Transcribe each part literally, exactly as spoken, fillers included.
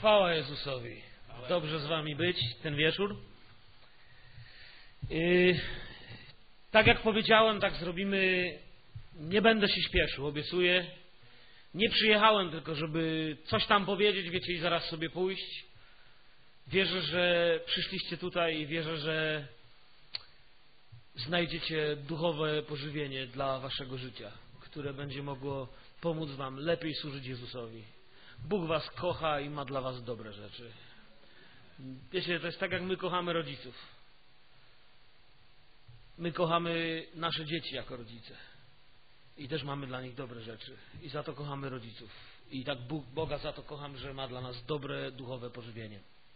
Chwała Jezusowi. Dobrze z wami być ten wieczór. Yy, tak jak powiedziałem, tak zrobimy. Nie będę się śpieszył, obiecuję. Nie przyjechałem tylko, żeby coś tam powiedzieć, wiecie, i zaraz sobie pójść. Wierzę, że przyszliście tutaj i wierzę, że znajdziecie duchowe pożywienie dla waszego życia, które będzie mogło pomóc wam lepiej służyć Jezusowi. Bóg was kocha i ma dla was dobre rzeczy. Wiecie, to jest tak, jak my kochamy rodziców. My kochamy nasze dzieci jako rodzice. I też mamy dla nich dobre rzeczy. I za to kochamy rodziców. I tak Bóg, Boga za to kocham, że ma dla nas dobre, duchowe pożywienie.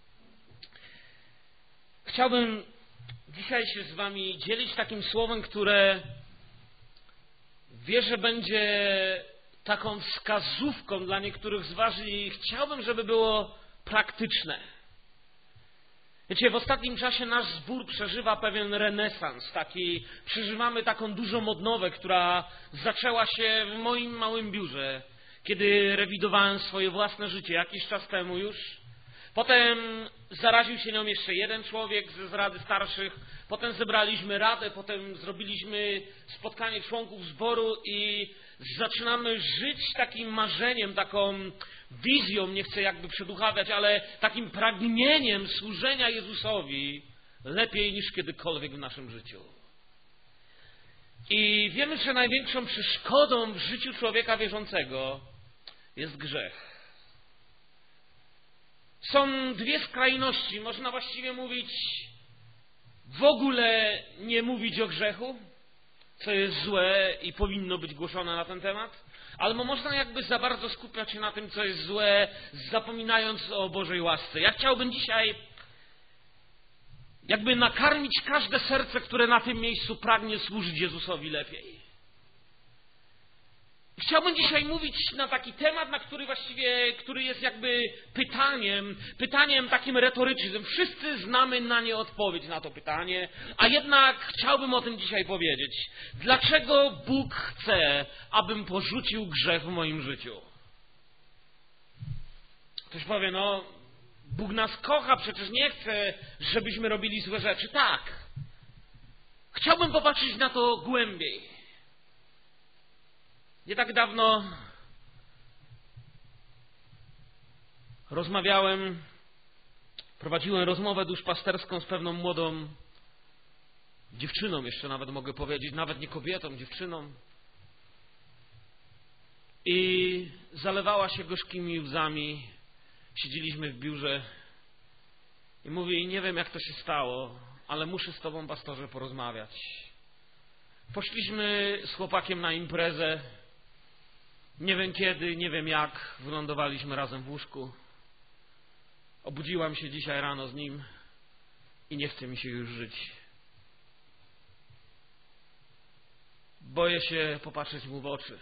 Chciałbym dzisiaj się z wami dzielić takim słowem, które wierzę będzie taką wskazówką dla niektórych z was i chciałbym, żeby było praktyczne. Wiecie, w ostatnim czasie nasz zbór przeżywa pewien renesans. Taki, przeżywamy taką dużą odnowę, która zaczęła się w moim małym biurze, kiedy rewidowałem swoje własne życie jakiś czas temu już. Potem zaraził się nią jeszcze jeden człowiek z Rady Starszych. Potem zebraliśmy radę, potem zrobiliśmy spotkanie członków zboru i zaczynamy żyć takim marzeniem, taką wizją, nie chcę jakby przeduchawiać, ale takim pragnieniem służenia Jezusowi lepiej niż kiedykolwiek w naszym życiu. I wiemy, że największą przeszkodą w życiu człowieka wierzącego jest grzech. Są dwie skrajności. Można właściwie mówić, w ogóle nie mówić o grzechu, co jest złe i powinno być głoszone na ten temat, albo można jakby za bardzo skupiać się na tym, co jest złe, zapominając o Bożej łasce. Ja chciałbym dzisiaj jakby nakarmić każde serce, które na tym miejscu pragnie służyć Jezusowi lepiej. Chciałbym dzisiaj mówić na taki temat, na który właściwie, który jest jakby pytaniem, pytaniem takim retorycznym. Wszyscy znamy na nie odpowiedź na to pytanie, a jednak chciałbym o tym dzisiaj powiedzieć. Dlaczego Bóg chce, abym porzucił grzech w moim życiu? Ktoś powie, no, Bóg nas kocha, przecież nie chce, żebyśmy robili złe rzeczy. Tak. Chciałbym popatrzeć na to głębiej. Nie tak dawno rozmawiałem, prowadziłem rozmowę duszpasterską z pewną młodą dziewczyną, jeszcze nawet mogę powiedzieć, nawet nie kobietą, dziewczyną. I zalewała się gorzkimi łzami. Siedzieliśmy w biurze i mówi, nie wiem jak to się stało, ale muszę z tobą, pastorze, porozmawiać. Poszliśmy z chłopakiem na imprezę. Nie wiem kiedy, nie wiem jak, wylądowaliśmy razem w łóżku. Obudziłam się dzisiaj rano z nim i nie chce mi się już żyć. Boję się popatrzeć mu w oczy.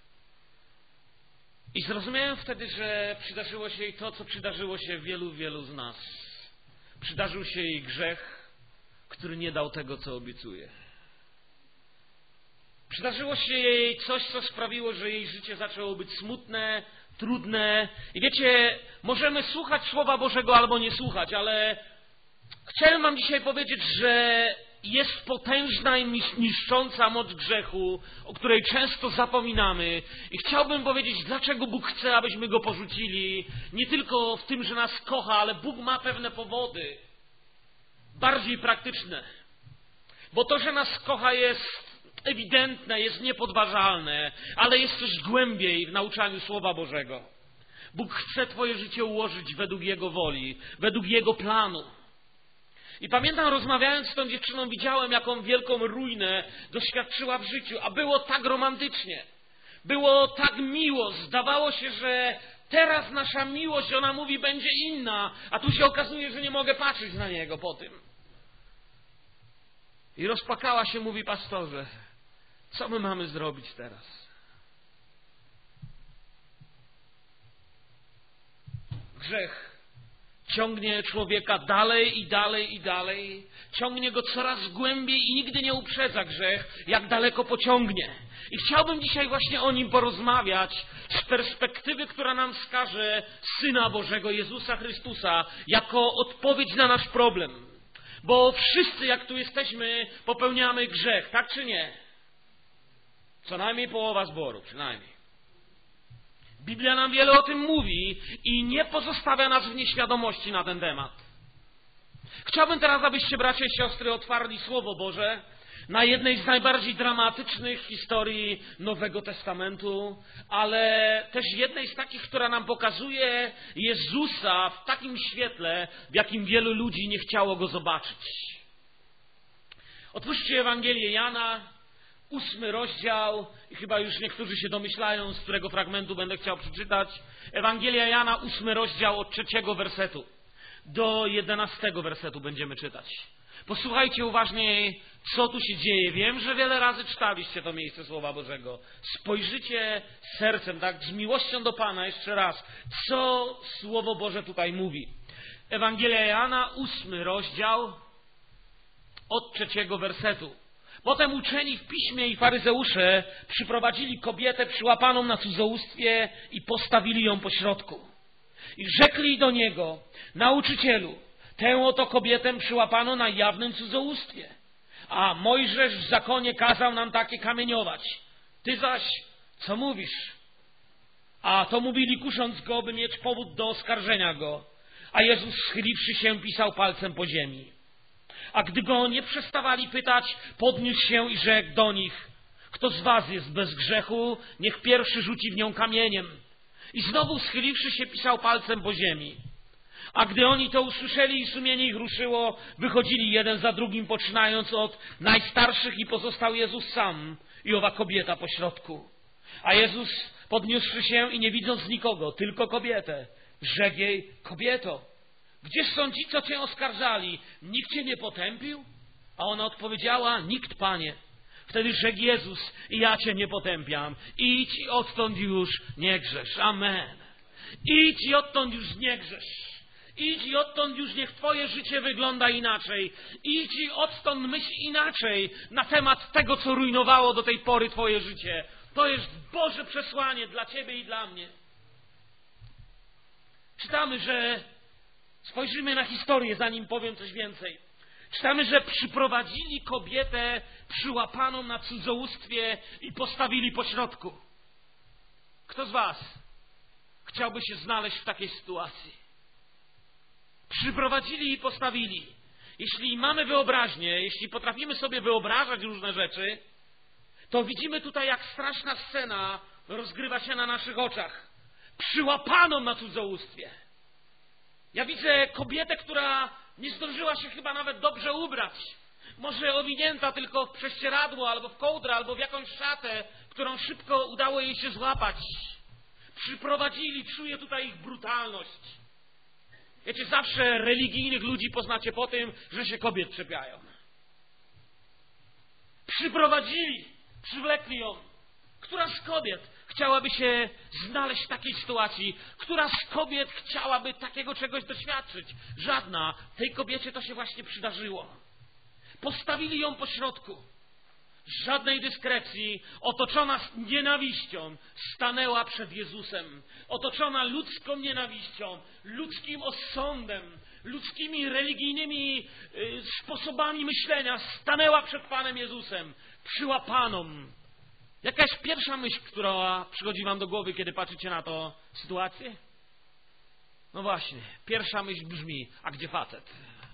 I zrozumiałem wtedy, że przydarzyło się jej to, co przydarzyło się wielu, wielu z nas. Przydarzył się jej grzech, który nie dał tego, co obiecuje. Przydarzyło się jej coś, co sprawiło, że jej życie zaczęło być smutne, trudne. I wiecie, możemy słuchać Słowa Bożego albo nie słuchać, ale chciałem wam dzisiaj powiedzieć, że jest potężna i niszcząca moc grzechu, o której często zapominamy. I chciałbym powiedzieć, dlaczego Bóg chce, abyśmy go porzucili. Nie tylko w tym, że nas kocha, ale Bóg ma pewne powody. Bardziej praktyczne. Bo to, że nas kocha, jest ewidentne, jest niepodważalne, ale jest coś głębiej w nauczaniu Słowa Bożego. Bóg chce twoje życie ułożyć według Jego woli, według Jego planu. I pamiętam, rozmawiając z tą dziewczyną, widziałem, jaką wielką ruinę doświadczyła w życiu, a było tak romantycznie. Było tak miło, zdawało się, że teraz nasza miłość, ona mówi, będzie inna, a tu się okazuje, że nie mogę patrzeć na niego po tym. I rozpłakała się, mówi, pastorze, co my mamy zrobić teraz? Grzech ciągnie człowieka dalej i dalej i dalej, ciągnie go coraz głębiej i nigdy nie uprzedza grzech, jak daleko pociągnie. I chciałbym dzisiaj właśnie o nim porozmawiać z perspektywy, która nam wskaże Syna Bożego, Jezusa Chrystusa, jako odpowiedź na nasz problem. Bo wszyscy, jak tu jesteśmy, popełniamy grzech, tak czy nie? Co najmniej połowa zboru, przynajmniej. Biblia nam wiele o tym mówi i nie pozostawia nas w nieświadomości na ten temat. Chciałbym teraz, abyście, bracia i siostry, otwarli Słowo Boże na jednej z najbardziej dramatycznych historii Nowego Testamentu, ale też jednej z takich, która nam pokazuje Jezusa w takim świetle, w jakim wielu ludzi nie chciało Go zobaczyć. Otwórzcie Ewangelię Jana, ósmy rozdział, i chyba już niektórzy się domyślają, z którego fragmentu będę chciał przeczytać. Ewangelia Jana, ósmy rozdział, od trzeciego wersetu do jedenastego wersetu będziemy czytać. Posłuchajcie uważniej, co tu się dzieje. Wiem, że wiele razy czytaliście to miejsce Słowa Bożego. Spojrzycie sercem, tak, z miłością do Pana jeszcze raz, co Słowo Boże tutaj mówi. Ewangelia Jana, ósmy rozdział, od trzeciego wersetu. Potem uczeni w piśmie i faryzeusze przyprowadzili kobietę przyłapaną na cudzołóstwie i postawili ją pośrodku. I rzekli do niego: nauczycielu, tę oto kobietę przyłapano na jawnym cudzołóstwie, a Mojżesz w zakonie kazał nam takie kamieniować. Ty zaś co mówisz? A to mówili, kusząc go, by mieć powód do oskarżenia go. A Jezus, schyliwszy się, pisał palcem po ziemi. A gdy go nie przestawali pytać, podniósł się i rzekł do nich: kto z was jest bez grzechu, niech pierwszy rzuci w nią kamieniem. I znowu, schyliwszy się, pisał palcem po ziemi. A gdy oni to usłyszeli i sumienie ich ruszyło, wychodzili jeden za drugim, poczynając od najstarszych, i pozostał Jezus sam i owa kobieta pośrodku. A Jezus, podniósłszy się i nie widząc nikogo, tylko kobietę, rzekł jej: kobieto, gdzież są ci, co cię oskarżali? Nikt cię nie potępił? A ona odpowiedziała: nikt, Panie. Wtedy rzekł Jezus: i ja cię nie potępiam. Idź i odtąd już nie grzesz. Amen. Idź i odtąd już nie grzesz. Idź i odtąd już niech twoje życie wygląda inaczej. Idź i odtąd myśl inaczej na temat tego, co rujnowało do tej pory twoje życie. To jest Boże przesłanie dla ciebie i dla mnie. Czytamy, że spojrzymy na historię, zanim powiem coś więcej. Czytamy, że przyprowadzili kobietę przyłapaną na cudzołóstwie i postawili pośrodku. Kto z was chciałby się znaleźć w takiej sytuacji? Przyprowadzili i postawili. Jeśli mamy wyobraźnię, jeśli potrafimy sobie wyobrażać różne rzeczy, to widzimy tutaj, jak straszna scena rozgrywa się na naszych oczach. Przyłapaną na cudzołóstwie. Ja widzę kobietę, która nie zdążyła się chyba nawet dobrze ubrać. Może owinięta tylko w prześcieradło, albo w kołdrę, albo w jakąś szatę, którą szybko udało jej się złapać. Przyprowadzili, czuję tutaj ich brutalność. Wiecie, zawsze religijnych ludzi poznacie po tym, że się kobiet czepiają. Przyprowadzili, przywlekli ją. Która z kobiet chciałaby się znaleźć w takiej sytuacji? Która z kobiet chciałaby takiego czegoś doświadczyć? Żadna. Tej kobiecie to się właśnie przydarzyło. Postawili ją po środku. Żadnej dyskrecji, otoczona nienawiścią, stanęła przed Jezusem. Otoczona ludzką nienawiścią, ludzkim osądem, ludzkimi religijnymi y, sposobami myślenia, stanęła przed Panem Jezusem, przyłapaną. Jaka jest pierwsza myśl, która przychodzi wam do głowy, kiedy patrzycie na tę sytuację? No właśnie, pierwsza myśl brzmi: a gdzie facet?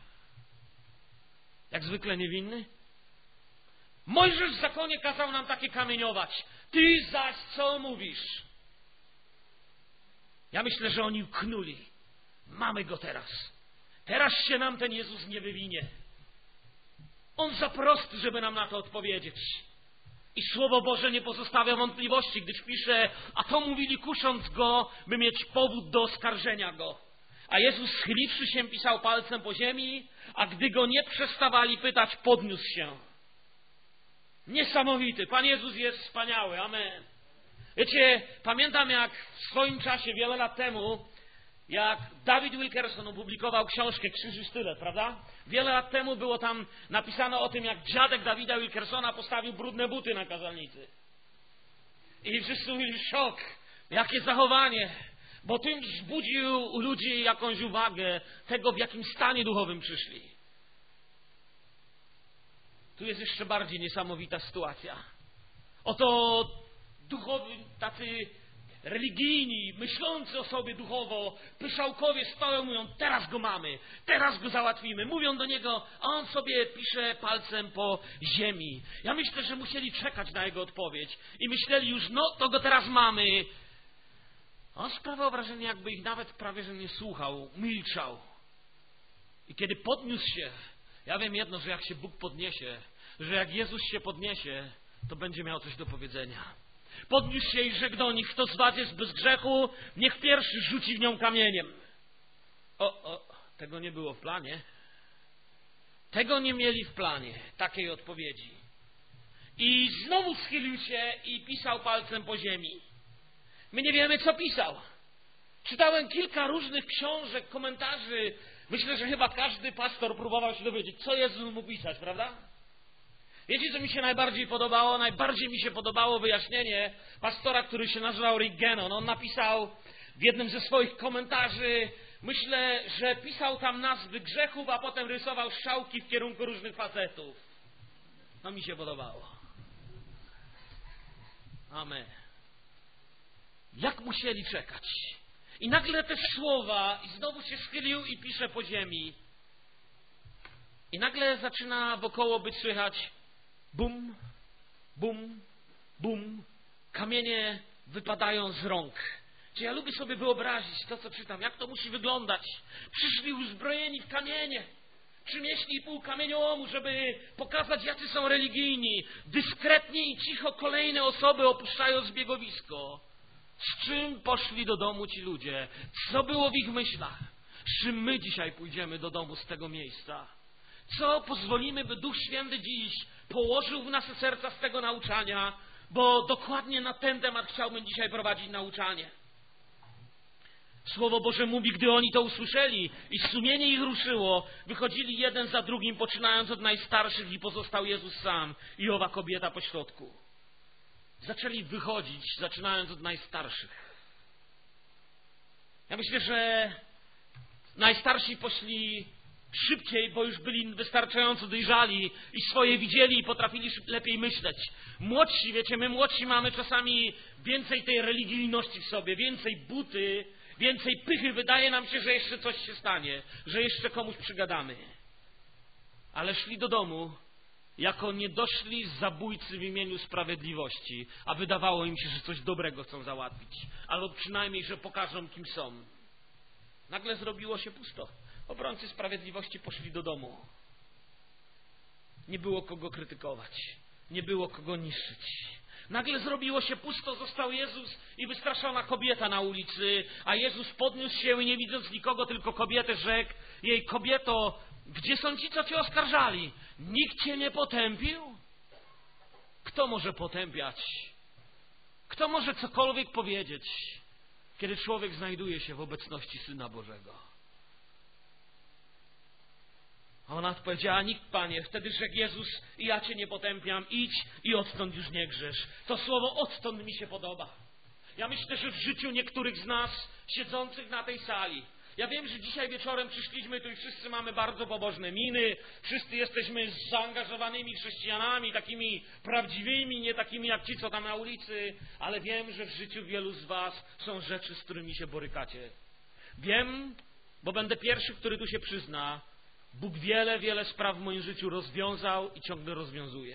Jak zwykle niewinny? Mojżesz w zakonie kazał nam takie kamieniować. Ty zaś co mówisz? Ja myślę, że oni uknuli. Mamy go teraz. Teraz się nam ten Jezus nie wywinie. On za prosty, żeby nam na to odpowiedzieć. I Słowo Boże nie pozostawia wątpliwości, gdyż pisze: a to mówili, kusząc go, by mieć powód do oskarżenia go. A Jezus, schyliwszy się, pisał palcem po ziemi, a gdy go nie przestawali pytać, podniósł się. Niesamowity. Pan Jezus jest wspaniały. Amen. Wiecie, pamiętam, jak w swoim czasie, wiele lat temu, Jak David Wilkerson opublikował książkę Krzyż i Sztylet, prawda? Wiele lat temu było tam napisane o tym, jak dziadek Davida Wilkersona postawił brudne buty na kazalnicy. I wszyscy mieli szok. Jakie zachowanie. Bo tym wzbudził u ludzi jakąś uwagę tego, w jakim stanie duchowym przyszli. Tu jest jeszcze bardziej niesamowita sytuacja. Oto duchowi, tacy religijni, myślący o sobie duchowo, pyszałkowie stoją, mówią, teraz go mamy, teraz go załatwimy. Mówią do niego, a on sobie pisze palcem po ziemi. Ja myślę, że musieli czekać na jego odpowiedź i myśleli już, no to go teraz mamy. On sprawiał wrażenie, jakby ich nawet prawie że nie słuchał, milczał. I kiedy podniósł się, ja wiem jedno, że jak się Bóg podniesie, że jak Jezus się podniesie, to będzie miał coś do powiedzenia. Podniósł się i rzekł do nich, kto z was jest bez grzechu, niech pierwszy rzuci w nią kamieniem. O, o, tego nie było w planie. Tego nie mieli w planie, takiej odpowiedzi. I znowu schylił się i pisał palcem po ziemi. My nie wiemy, co pisał. Czytałem kilka różnych książek, komentarzy. Myślę, że chyba każdy pastor próbował się dowiedzieć, co Jezus mógł pisać, prawda? Wiecie, co mi się najbardziej podobało? Najbardziej mi się podobało wyjaśnienie pastora, który się nazywał Rick Gannon. On napisał w jednym ze swoich komentarzy, myślę, że pisał tam nazwy grzechów, a potem rysował strzałki w kierunku różnych facetów. No mi się podobało. Amen. Jak musieli czekać? I nagle te słowa, i znowu się schylił i pisze po ziemi. I nagle zaczyna wokoło być słychać bum, bum, bum. Kamienie wypadają z rąk. Czy ja lubię sobie wyobrazić to, co czytam, jak to musi wyglądać. Przyszli uzbrojeni w kamienie. Przynieśli pół kamieniołomu, żeby pokazać, jacy są religijni. Dyskretnie i cicho kolejne osoby opuszczają zbiegowisko. Z czym poszli do domu ci ludzie? Co było w ich myślach? Z czym my dzisiaj pójdziemy do domu z tego miejsca? Co pozwolimy, by Duch Święty dziś położył w nasze serca z tego nauczania? Bo dokładnie na ten temat chciałbym dzisiaj prowadzić nauczanie. Słowo Boże mówi, gdy oni to usłyszeli i sumienie ich ruszyło, wychodzili jeden za drugim, poczynając od najstarszych, i pozostał Jezus sam i owa kobieta pośrodku. Zaczęli wychodzić, zaczynając od najstarszych. Ja myślę, że najstarsi poszli szybciej, bo już byli wystarczająco dojrzali i swoje widzieli i potrafili lepiej myśleć. Młodsi, wiecie, my młodsi mamy czasami więcej tej religijności w sobie, więcej buty, więcej pychy. Wydaje nam się, że jeszcze coś się stanie, że jeszcze komuś przygadamy. Ale szli do domu jako niedoszli zabójcy w imieniu sprawiedliwości, a wydawało im się, że coś dobrego chcą załatwić, albo przynajmniej, że pokażą, kim są. Nagle zrobiło się pusto. Obrońcy sprawiedliwości poszli do domu. Nie było kogo krytykować, nie było kogo niszczyć. Nagle zrobiło się pusto, został Jezus i wystraszona kobieta na ulicy, a Jezus podniósł się i nie widząc nikogo, tylko kobietę, rzekł jej: kobieto, gdzie są ci, co cię oskarżali? Nikt cię nie potępił? Kto może potępiać? Kto może cokolwiek powiedzieć, kiedy człowiek znajduje się w obecności Syna Bożego? A ona odpowiedziała: nikt, Panie. Wtedy rzekł Jezus: i ja cię nie potępiam, idź i odtąd już nie grzesz. To słowo odtąd mi się podoba. Ja myślę, że w życiu niektórych z nas siedzących na tej sali, ja wiem, że dzisiaj wieczorem przyszliśmy tu i wszyscy mamy bardzo pobożne miny, wszyscy jesteśmy zaangażowanymi chrześcijanami, takimi prawdziwymi, nie takimi jak ci, co tam na ulicy, ale wiem, że w życiu wielu z was są rzeczy, z którymi się borykacie. Wiem, bo będę pierwszy, który tu się przyzna, Bóg wiele, wiele spraw w moim życiu rozwiązał i ciągle rozwiązuje.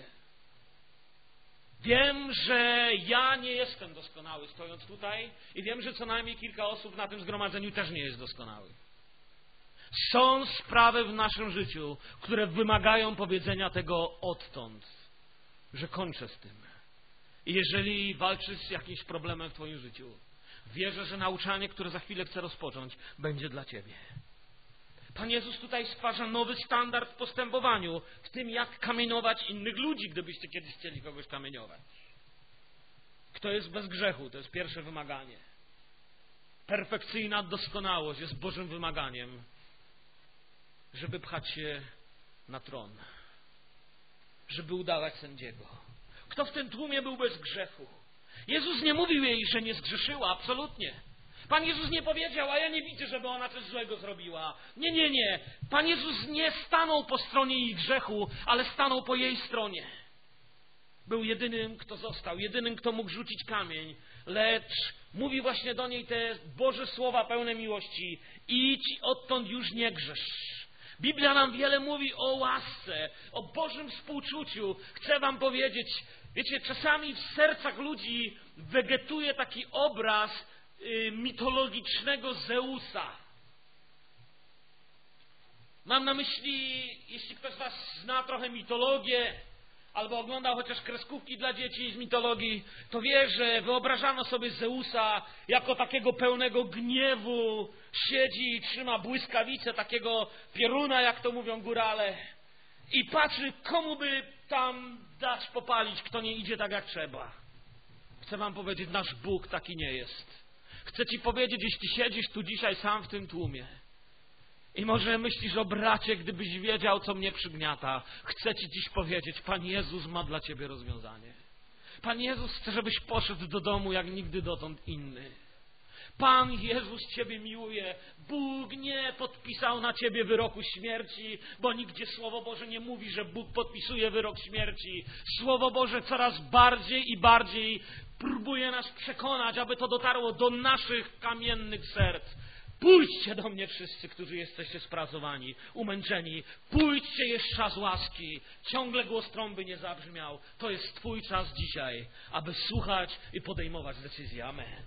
Wiem, że ja nie jestem doskonały stojąc tutaj i wiem, że co najmniej kilka osób na tym zgromadzeniu też nie jest doskonałych. Są sprawy w naszym życiu, które wymagają powiedzenia tego odtąd, że kończę z tym. I jeżeli walczysz z jakimś problemem w twoim życiu, wierzę, że nauczanie, które za chwilę chcę rozpocząć, będzie dla ciebie. Pan Jezus tutaj stwarza nowy standard w postępowaniu, w tym, jak kamienować innych ludzi, gdybyście kiedyś chcieli kogoś kamieniować. Kto jest bez grzechu? To jest pierwsze wymaganie. perfekcyjna doskonałość jest Bożym wymaganiem, żeby pchać się na tron, żeby udawać sędziego. Kto w tym tłumie był bez grzechu? Jezus nie mówił jej, że nie zgrzeszyła, absolutnie. Pan Jezus nie powiedział, a ja nie widzę, żeby ona coś złego zrobiła. Nie, nie, nie. Pan Jezus nie stanął po stronie jej grzechu, ale stanął po jej stronie. Był jedynym, kto został, jedynym, kto mógł rzucić kamień, lecz mówi właśnie do niej te Boże słowa pełne miłości. Idź, odtąd już nie grzesz. Biblia nam wiele mówi o łasce, o Bożym współczuciu. Chcę wam powiedzieć, wiecie, czasami w sercach ludzi wegetuje taki obraz y, mitologicznego Zeusa. Mam na myśli, jeśli ktoś z was zna trochę mitologię, albo oglądał chociaż kreskówki dla dzieci z mitologii, to wie, że wyobrażano sobie Zeusa jako takiego pełnego gniewu, siedzi i trzyma błyskawicę, takiego pioruna, jak to mówią górale, i patrzy, komu by tam dać popalić, kto nie idzie tak jak trzeba. Chcę wam powiedzieć, nasz Bóg taki nie jest. Chcę ci powiedzieć, jeśli siedzisz tu dzisiaj sam w tym tłumie i może myślisz o bracie, gdybyś wiedział, co mnie przygniata. Chcę ci dziś powiedzieć, Pan Jezus ma dla ciebie rozwiązanie. Pan Jezus chce, żebyś poszedł do domu jak nigdy dotąd inny. Pan Jezus ciebie miłuje. Bóg nie podpisał na ciebie wyroku śmierci, bo nigdzie Słowo Boże nie mówi, że Bóg podpisuje wyrok śmierci. Słowo Boże coraz bardziej i bardziej próbuje nas przekonać, aby to dotarło do naszych kamiennych serc. Pójdźcie do mnie wszyscy, którzy jesteście spracowani, umęczeni. Pójdźcie, jest czas łaski. Ciągle głos trąby nie zabrzmiał. To jest twój czas dzisiaj, aby słuchać i podejmować decyzje. Amen.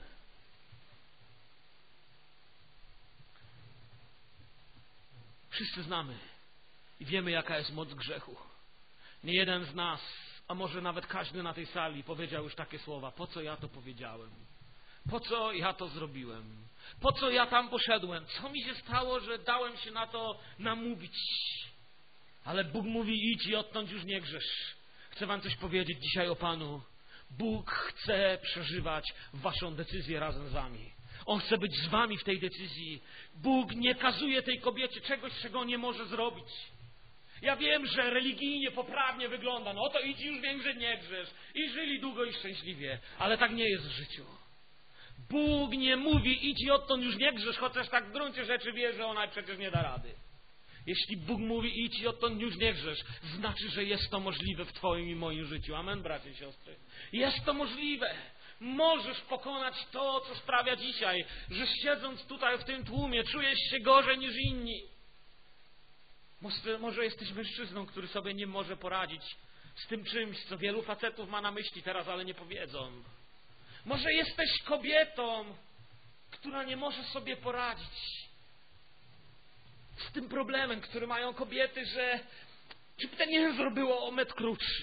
Wszyscy znamy i wiemy, jaka jest moc grzechu. Nie jeden z nas, a może nawet każdy na tej sali powiedział już takie słowa. Po co ja to powiedziałem? Po co ja to zrobiłem? Po co ja tam poszedłem? Co mi się stało, że dałem się na to namówić? Ale Bóg mówi, idź i odtąd już nie grzesz. Chcę wam coś powiedzieć dzisiaj o Panu. Bóg chce przeżywać waszą decyzję razem z wami. On chce być z wami w tej decyzji. Bóg nie kazuje tej kobiecie czegoś, czego nie może zrobić. Ja wiem, że religijnie poprawnie wygląda. No to idź już wiem, że nie grzesz. I żyli długo i szczęśliwie. Ale tak nie jest w życiu. Bóg nie mówi, idź i odtąd już nie grzesz, chociaż tak w gruncie rzeczy wie, że ona przecież nie da rady. Jeśli Bóg mówi, idź i odtąd już nie grzesz, znaczy, że jest to możliwe w twoim i moim życiu. Amen, bracie i siostry. Jest to możliwe. Możesz pokonać to, co sprawia dzisiaj, że siedząc tutaj w tym tłumie czujesz się gorzej niż inni. Może, może jesteś mężczyzną, który sobie nie może poradzić z tym czymś, co wielu facetów ma na myśli teraz, ale nie powiedzą. Może jesteś kobietą, która nie może sobie poradzić z tym problemem, który mają kobiety, że żeby ten język było o metr krótszy.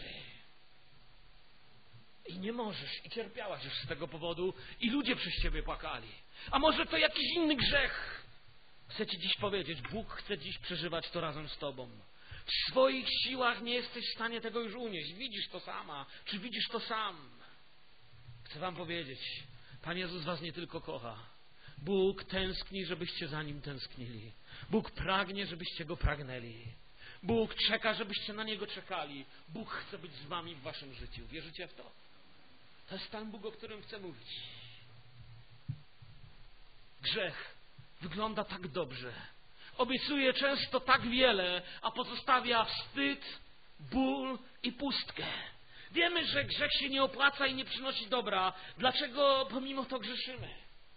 I nie możesz, i cierpiałaś już z tego powodu, i ludzie przez ciebie płakali. A może to jakiś inny grzech? Chcę ci dziś powiedzieć, Bóg chce dziś przeżywać to razem z tobą. W swoich siłach nie jesteś w stanie tego już unieść. Widzisz to sama, czy widzisz to sam? Chcę wam powiedzieć, Pan Jezus was nie tylko kocha. Bóg tęskni, żebyście za Nim tęsknili. Bóg pragnie, żebyście Go pragnęli. Bóg czeka, żebyście na Niego czekali. Bóg chce być z wami w waszym życiu. Wierzycie w to? To jest Pan Bóg, o którym chcę mówić. Grzech wygląda tak dobrze. Obiecuje często tak wiele, a pozostawia wstyd, ból i pustkę. Wiemy, że grzech się nie opłaca i nie przynosi dobra. Dlaczego pomimo to grzeszymy?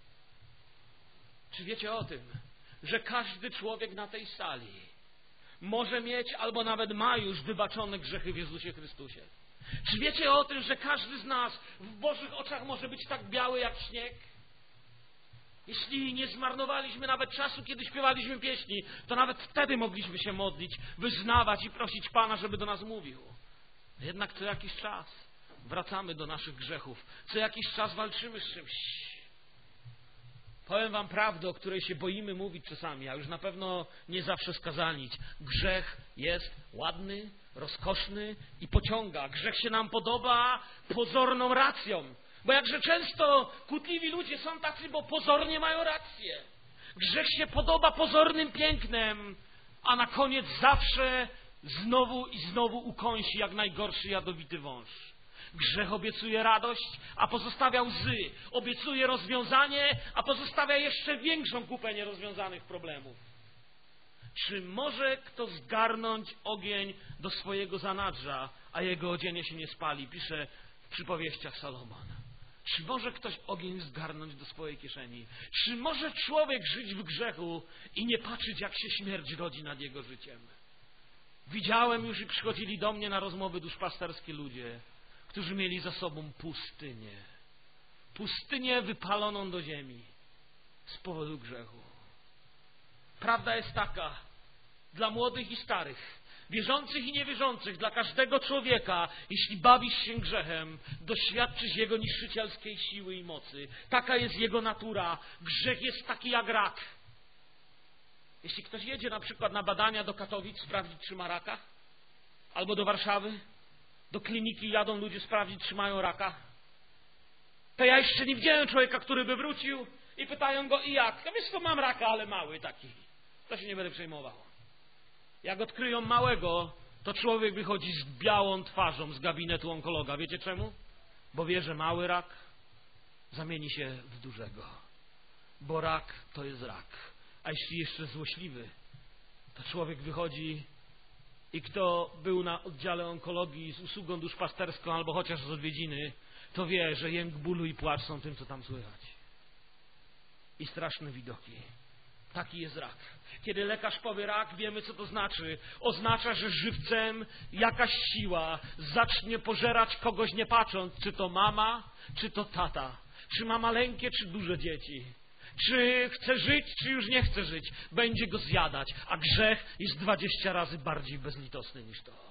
Czy wiecie o tym, że każdy człowiek na tej sali może mieć albo nawet ma już wybaczone grzechy w Jezusie Chrystusie? Czy wiecie o tym, że każdy z nas w Bożych oczach może być tak biały jak śnieg? Jeśli nie zmarnowaliśmy nawet czasu, kiedy śpiewaliśmy pieśni, to nawet wtedy mogliśmy się modlić, wyznawać i prosić Pana, żeby do nas mówił. Jednak co jakiś czas wracamy do naszych grzechów. Co jakiś czas walczymy z czymś. Powiem wam prawdę, o której się boimy mówić czasami, a już na pewno nie zawsze skazanić. Grzech jest ładny, rozkoszny i pociąga. Grzech się nam podoba pozorną racją. Bo jakże często kłótliwi ludzie są tacy, bo pozornie mają rację. Grzech się podoba pozornym pięknem, a na koniec zawsze znowu i znowu ukąsi jak najgorszy jadowity wąż. Grzech obiecuje radość, a pozostawia łzy. Obiecuje rozwiązanie, a pozostawia jeszcze większą kupę nierozwiązanych problemów. Czy może kto zgarnąć ogień do swojego zanadrza, a jego odzienie się nie spali? Pisze w przypowieściach Salomon. Czy może ktoś ogień zgarnąć do swojej kieszeni? Czy może człowiek żyć w grzechu i nie patrzeć, jak się śmierć rodzi nad jego życiem? Widziałem już i przychodzili do mnie na rozmowy duszpasterskie ludzie, którzy mieli za sobą pustynię. Pustynię wypaloną do ziemi z powodu grzechu. Prawda jest taka, dla młodych i starych, wierzących i niewierzących, dla każdego człowieka, jeśli bawisz się grzechem, doświadczysz jego niszczycielskiej siły i mocy. Taka jest jego natura. Grzech jest taki jak rak. Jeśli ktoś jedzie na przykład na badania do Katowic sprawdzić, czy ma raka, albo do Warszawy, do kliniki jadą ludzie sprawdzić, czy mają raka, to ja jeszcze nie widziałem człowieka, który by wrócił i pytają go, i jak? Ja wiesz co, mam raka, ale mały taki. To się nie będę przejmował. Jak odkryją małego, to człowiek wychodzi z białą twarzą z gabinetu onkologa. Wiecie czemu? Bo wie, że mały rak zamieni się w dużego. Bo rak to jest rak. A jeśli jeszcze złośliwy, to człowiek wychodzi i kto był na oddziale onkologii z usługą duszpasterską albo chociaż z odwiedziny, to wie, że jęk, bólu i płacz są tym, co tam słychać. I straszne widoki. Taki jest rak. Kiedy lekarz powie rak, wiemy, co to znaczy. Oznacza, że żywcem jakaś siła zacznie pożerać kogoś nie patrząc, czy to mama, czy to tata. Czy ma maleńkie, czy duże dzieci. Czy chce żyć, czy już nie chce żyć. Będzie go zjadać. A grzech jest dwadzieścia razy bardziej bezlitosny niż to.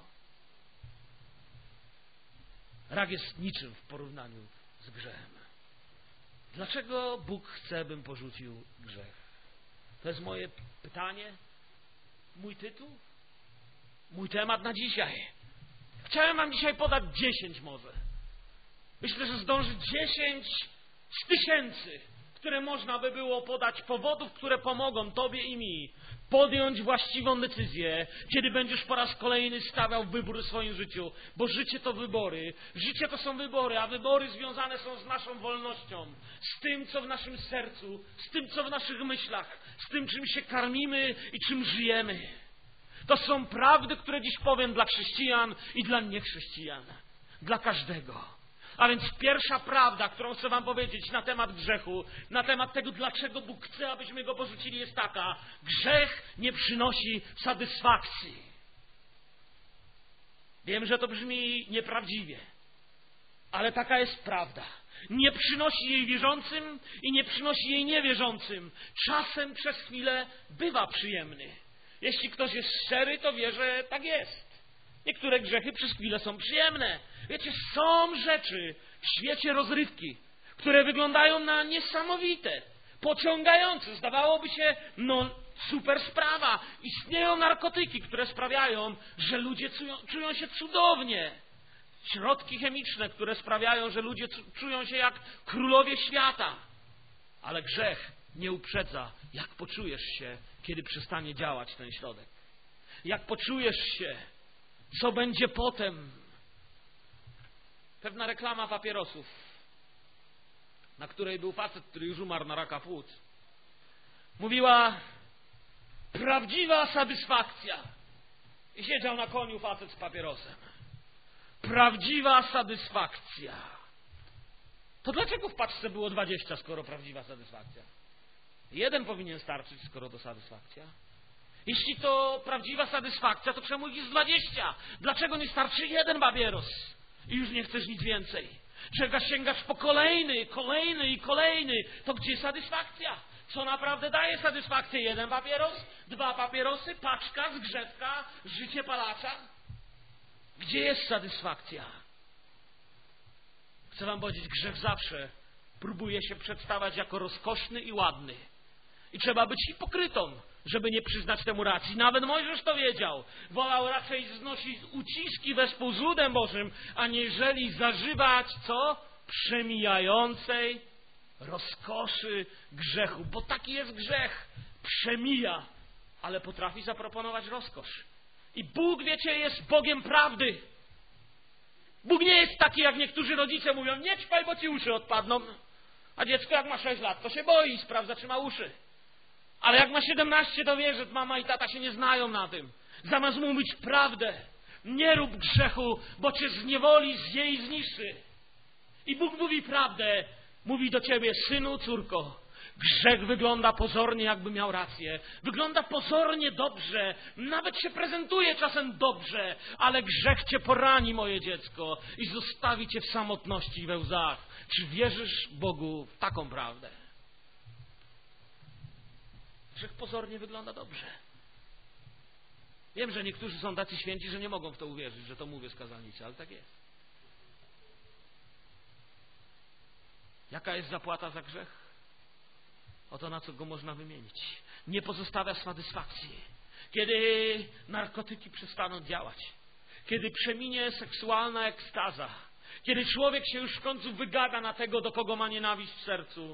Rak jest niczym w porównaniu z grzechem. Dlaczego Bóg chce, bym porzucił grzech? To jest moje pytanie, mój tytuł, mój temat na dzisiaj. Chciałem wam dzisiaj podać dziesięć może. Myślę, że zdąży dziesięć z tysięcy, które można by było podać powodów, które pomogą tobie i mi podjąć właściwą decyzję, kiedy będziesz po raz kolejny stawiał wybór w swoim życiu. Bo życie to wybory. Życie to są wybory, a wybory związane są z naszą wolnością, z tym, co w naszym sercu, z tym, co w naszych myślach, z tym, czym się karmimy i czym żyjemy. To są prawdy, które dziś powiem dla chrześcijan i dla niechrześcijan. Dla każdego. A więc pierwsza prawda, którą chcę wam powiedzieć na temat grzechu, na temat tego, dlaczego Bóg chce, abyśmy go porzucili, jest taka. Grzech nie przynosi satysfakcji. Wiem, że to brzmi nieprawdziwie, ale taka jest prawda. Nie przynosi jej wierzącym i nie przynosi jej niewierzącym. Czasem przez chwilę bywa przyjemny. Jeśli ktoś jest szczery, to wie, że tak jest. Niektóre grzechy przez chwilę są przyjemne. Wiecie, są rzeczy w świecie rozrywki, które wyglądają na niesamowite, pociągające. Zdawałoby się, no super sprawa. Istnieją narkotyki, które sprawiają, że ludzie czują, czują się cudownie. Środki chemiczne, które sprawiają, że ludzie czują się jak królowie świata. Ale grzech nie uprzedza, jak poczujesz się, kiedy przestanie działać ten środek. Jak poczujesz się, co będzie potem. Pewna reklama papierosów, na której był facet, który już umarł na raka płuc. Mówiła, prawdziwa satysfakcja. I siedział na koniu facet z papierosem. Prawdziwa satysfakcja. To dlaczego w paczce było dwadzieścia, skoro prawdziwa satysfakcja? Jeden powinien starczyć, skoro to satysfakcja. Jeśli to prawdziwa satysfakcja, to czemu ich jest dwadzieścia? Dlaczego nie starczy jeden papieros? I już nie chcesz nic więcej. Czego sięgasz po kolejny, kolejny i kolejny? To gdzie satysfakcja? Co naprawdę daje satysfakcję? Jeden papieros? Dwa papierosy? Paczka? Zgrzewka? Życie palacza? Gdzie jest satysfakcja? Chcę wam powiedzieć, grzech zawsze próbuje się przedstawiać jako rozkoszny i ładny. I trzeba być hipokrytą, żeby nie przyznać temu racji. Nawet Mojżesz to wiedział. Wolał raczej znosić uciski wespół z ludem Bożym, aniżeli zażywać, co? przemijającej rozkoszy grzechu. Bo taki jest grzech. Przemija, ale potrafi zaproponować rozkosz. I Bóg, wiecie, jest Bogiem prawdy. Bóg nie jest taki, jak niektórzy rodzice mówią, nie ćpaj, bo ci uszy odpadną. A dziecko jak ma sześć lat, to się boi i sprawdza, czy ma uszy. Ale jak ma siedemnaście, to wie, że mama i tata się nie znają na tym. Zamiast mu mówić prawdę, nie rób grzechu, bo cię zniewoli, zje i zniszczy. I Bóg mówi prawdę, mówi do ciebie, synu, córko, grzech wygląda pozornie, jakby miał rację. Wygląda pozornie dobrze, nawet się prezentuje czasem dobrze, ale grzech cię porani, moje dziecko, i zostawi cię w samotności i we łzach. Czy wierzysz Bogu w taką prawdę? Grzech pozornie wygląda dobrze. Wiem, że niektórzy są tacy święci, że nie mogą w to uwierzyć, że to mówię z kazalnicy, ale tak jest. Jaka jest zapłata za grzech? Oto na co go można wymienić. Nie pozostawia satysfakcji. Kiedy narkotyki przestaną działać, kiedy przeminie seksualna ekstaza, kiedy człowiek się już w końcu wygada na tego, do kogo ma nienawiść w sercu,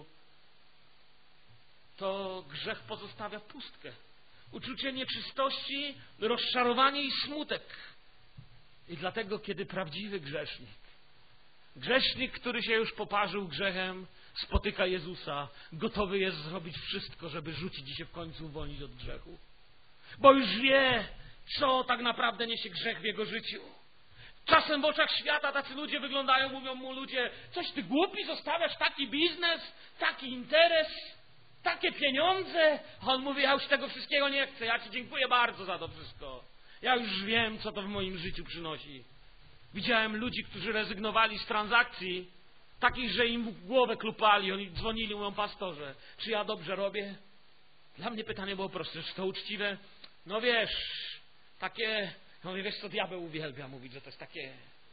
to grzech pozostawia pustkę. Uczucie nieczystości, rozczarowanie i smutek. I dlatego, kiedy prawdziwy grzesznik, grzesznik, który się już poparzył grzechem, spotyka Jezusa, gotowy jest zrobić wszystko, żeby rzucić i się w końcu uwolnić od grzechu. Bo już wie, co tak naprawdę niesie grzech w jego życiu. Czasem w oczach świata tacy ludzie wyglądają, mówią mu ludzie, coś ty głupi, zostawiasz taki biznes, taki interes, takie pieniądze. A on mówi, ja już tego wszystkiego nie chcę, ja ci dziękuję bardzo za to wszystko. Ja już wiem, co to w moim życiu przynosi. Widziałem ludzi, którzy rezygnowali z transakcji, takich, że im w głowę klupali, oni dzwonili, mówią, pastorze, czy ja dobrze robię? Dla mnie pytanie było proste, czy to uczciwe? No wiesz, takie, no wiesz co, diabeł uwielbia mówić, że to jest takie,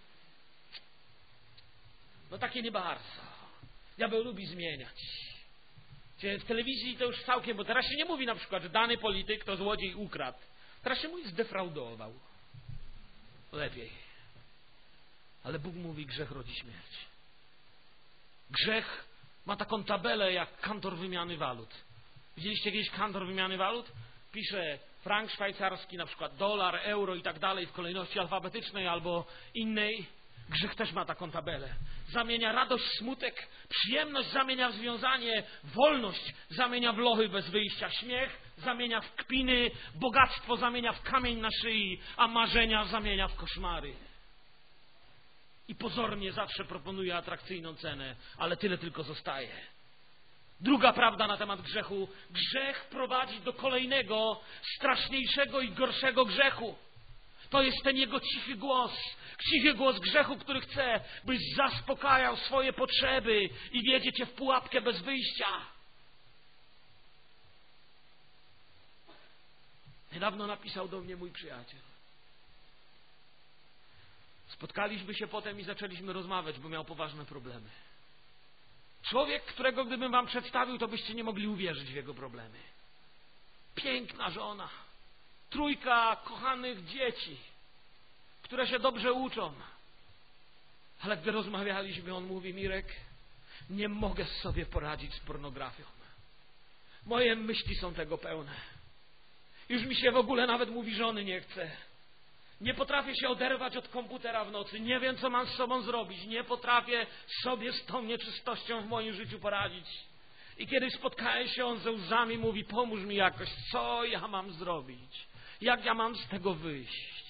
no takie nie bardzo. Diabeł lubi zmieniać. W telewizji to już całkiem, bo teraz się nie mówi na przykład, że dany polityk to złodziej ukradł. Teraz się mówi, zdefraudował. Lepiej. Ale Bóg mówi, grzech rodzi śmierć. Grzech ma taką tabelę jak kantor wymiany walut. Widzieliście kiedyś kantor wymiany walut? Pisze frank szwajcarski, na przykład dolar, euro i tak dalej w kolejności alfabetycznej albo innej. Grzech też ma taką tabelę. Zamienia radość w smutek, przyjemność zamienia w związanie, wolność zamienia w lochy bez wyjścia, śmiech zamienia w kpiny, bogactwo zamienia w kamień na szyi, a marzenia zamienia w koszmary. I pozornie zawsze proponuje atrakcyjną cenę, ale tyle tylko zostaje. Druga prawda na temat grzechu. Grzech prowadzi do kolejnego, straszniejszego i gorszego grzechu. To jest ten jego cichy głos. Cichy głos grzechu, który chce, byś zaspokajał swoje potrzeby i wiedzie cię w pułapkę bez wyjścia. Niedawno napisał do mnie mój przyjaciel. Spotkaliśmy się potem i zaczęliśmy rozmawiać, bo miał poważne problemy. Człowiek, którego gdybym wam przedstawił, to byście nie mogli uwierzyć w jego problemy. Piękna żona, trójka kochanych dzieci, które się dobrze uczą. Ale gdy rozmawialiśmy, on mówi, Mirek, nie mogę sobie poradzić z pornografią. Moje myśli są tego pełne. Już mi się w ogóle nawet mówi, żony nie chce. Nie potrafię się oderwać od komputera w nocy. Nie wiem, co mam z sobą zrobić. Nie potrafię sobie z tą nieczystością w moim życiu poradzić. I kiedy spotkałem się, on ze łzami mówi, pomóż mi jakoś, co ja mam zrobić? Jak ja mam z tego wyjść?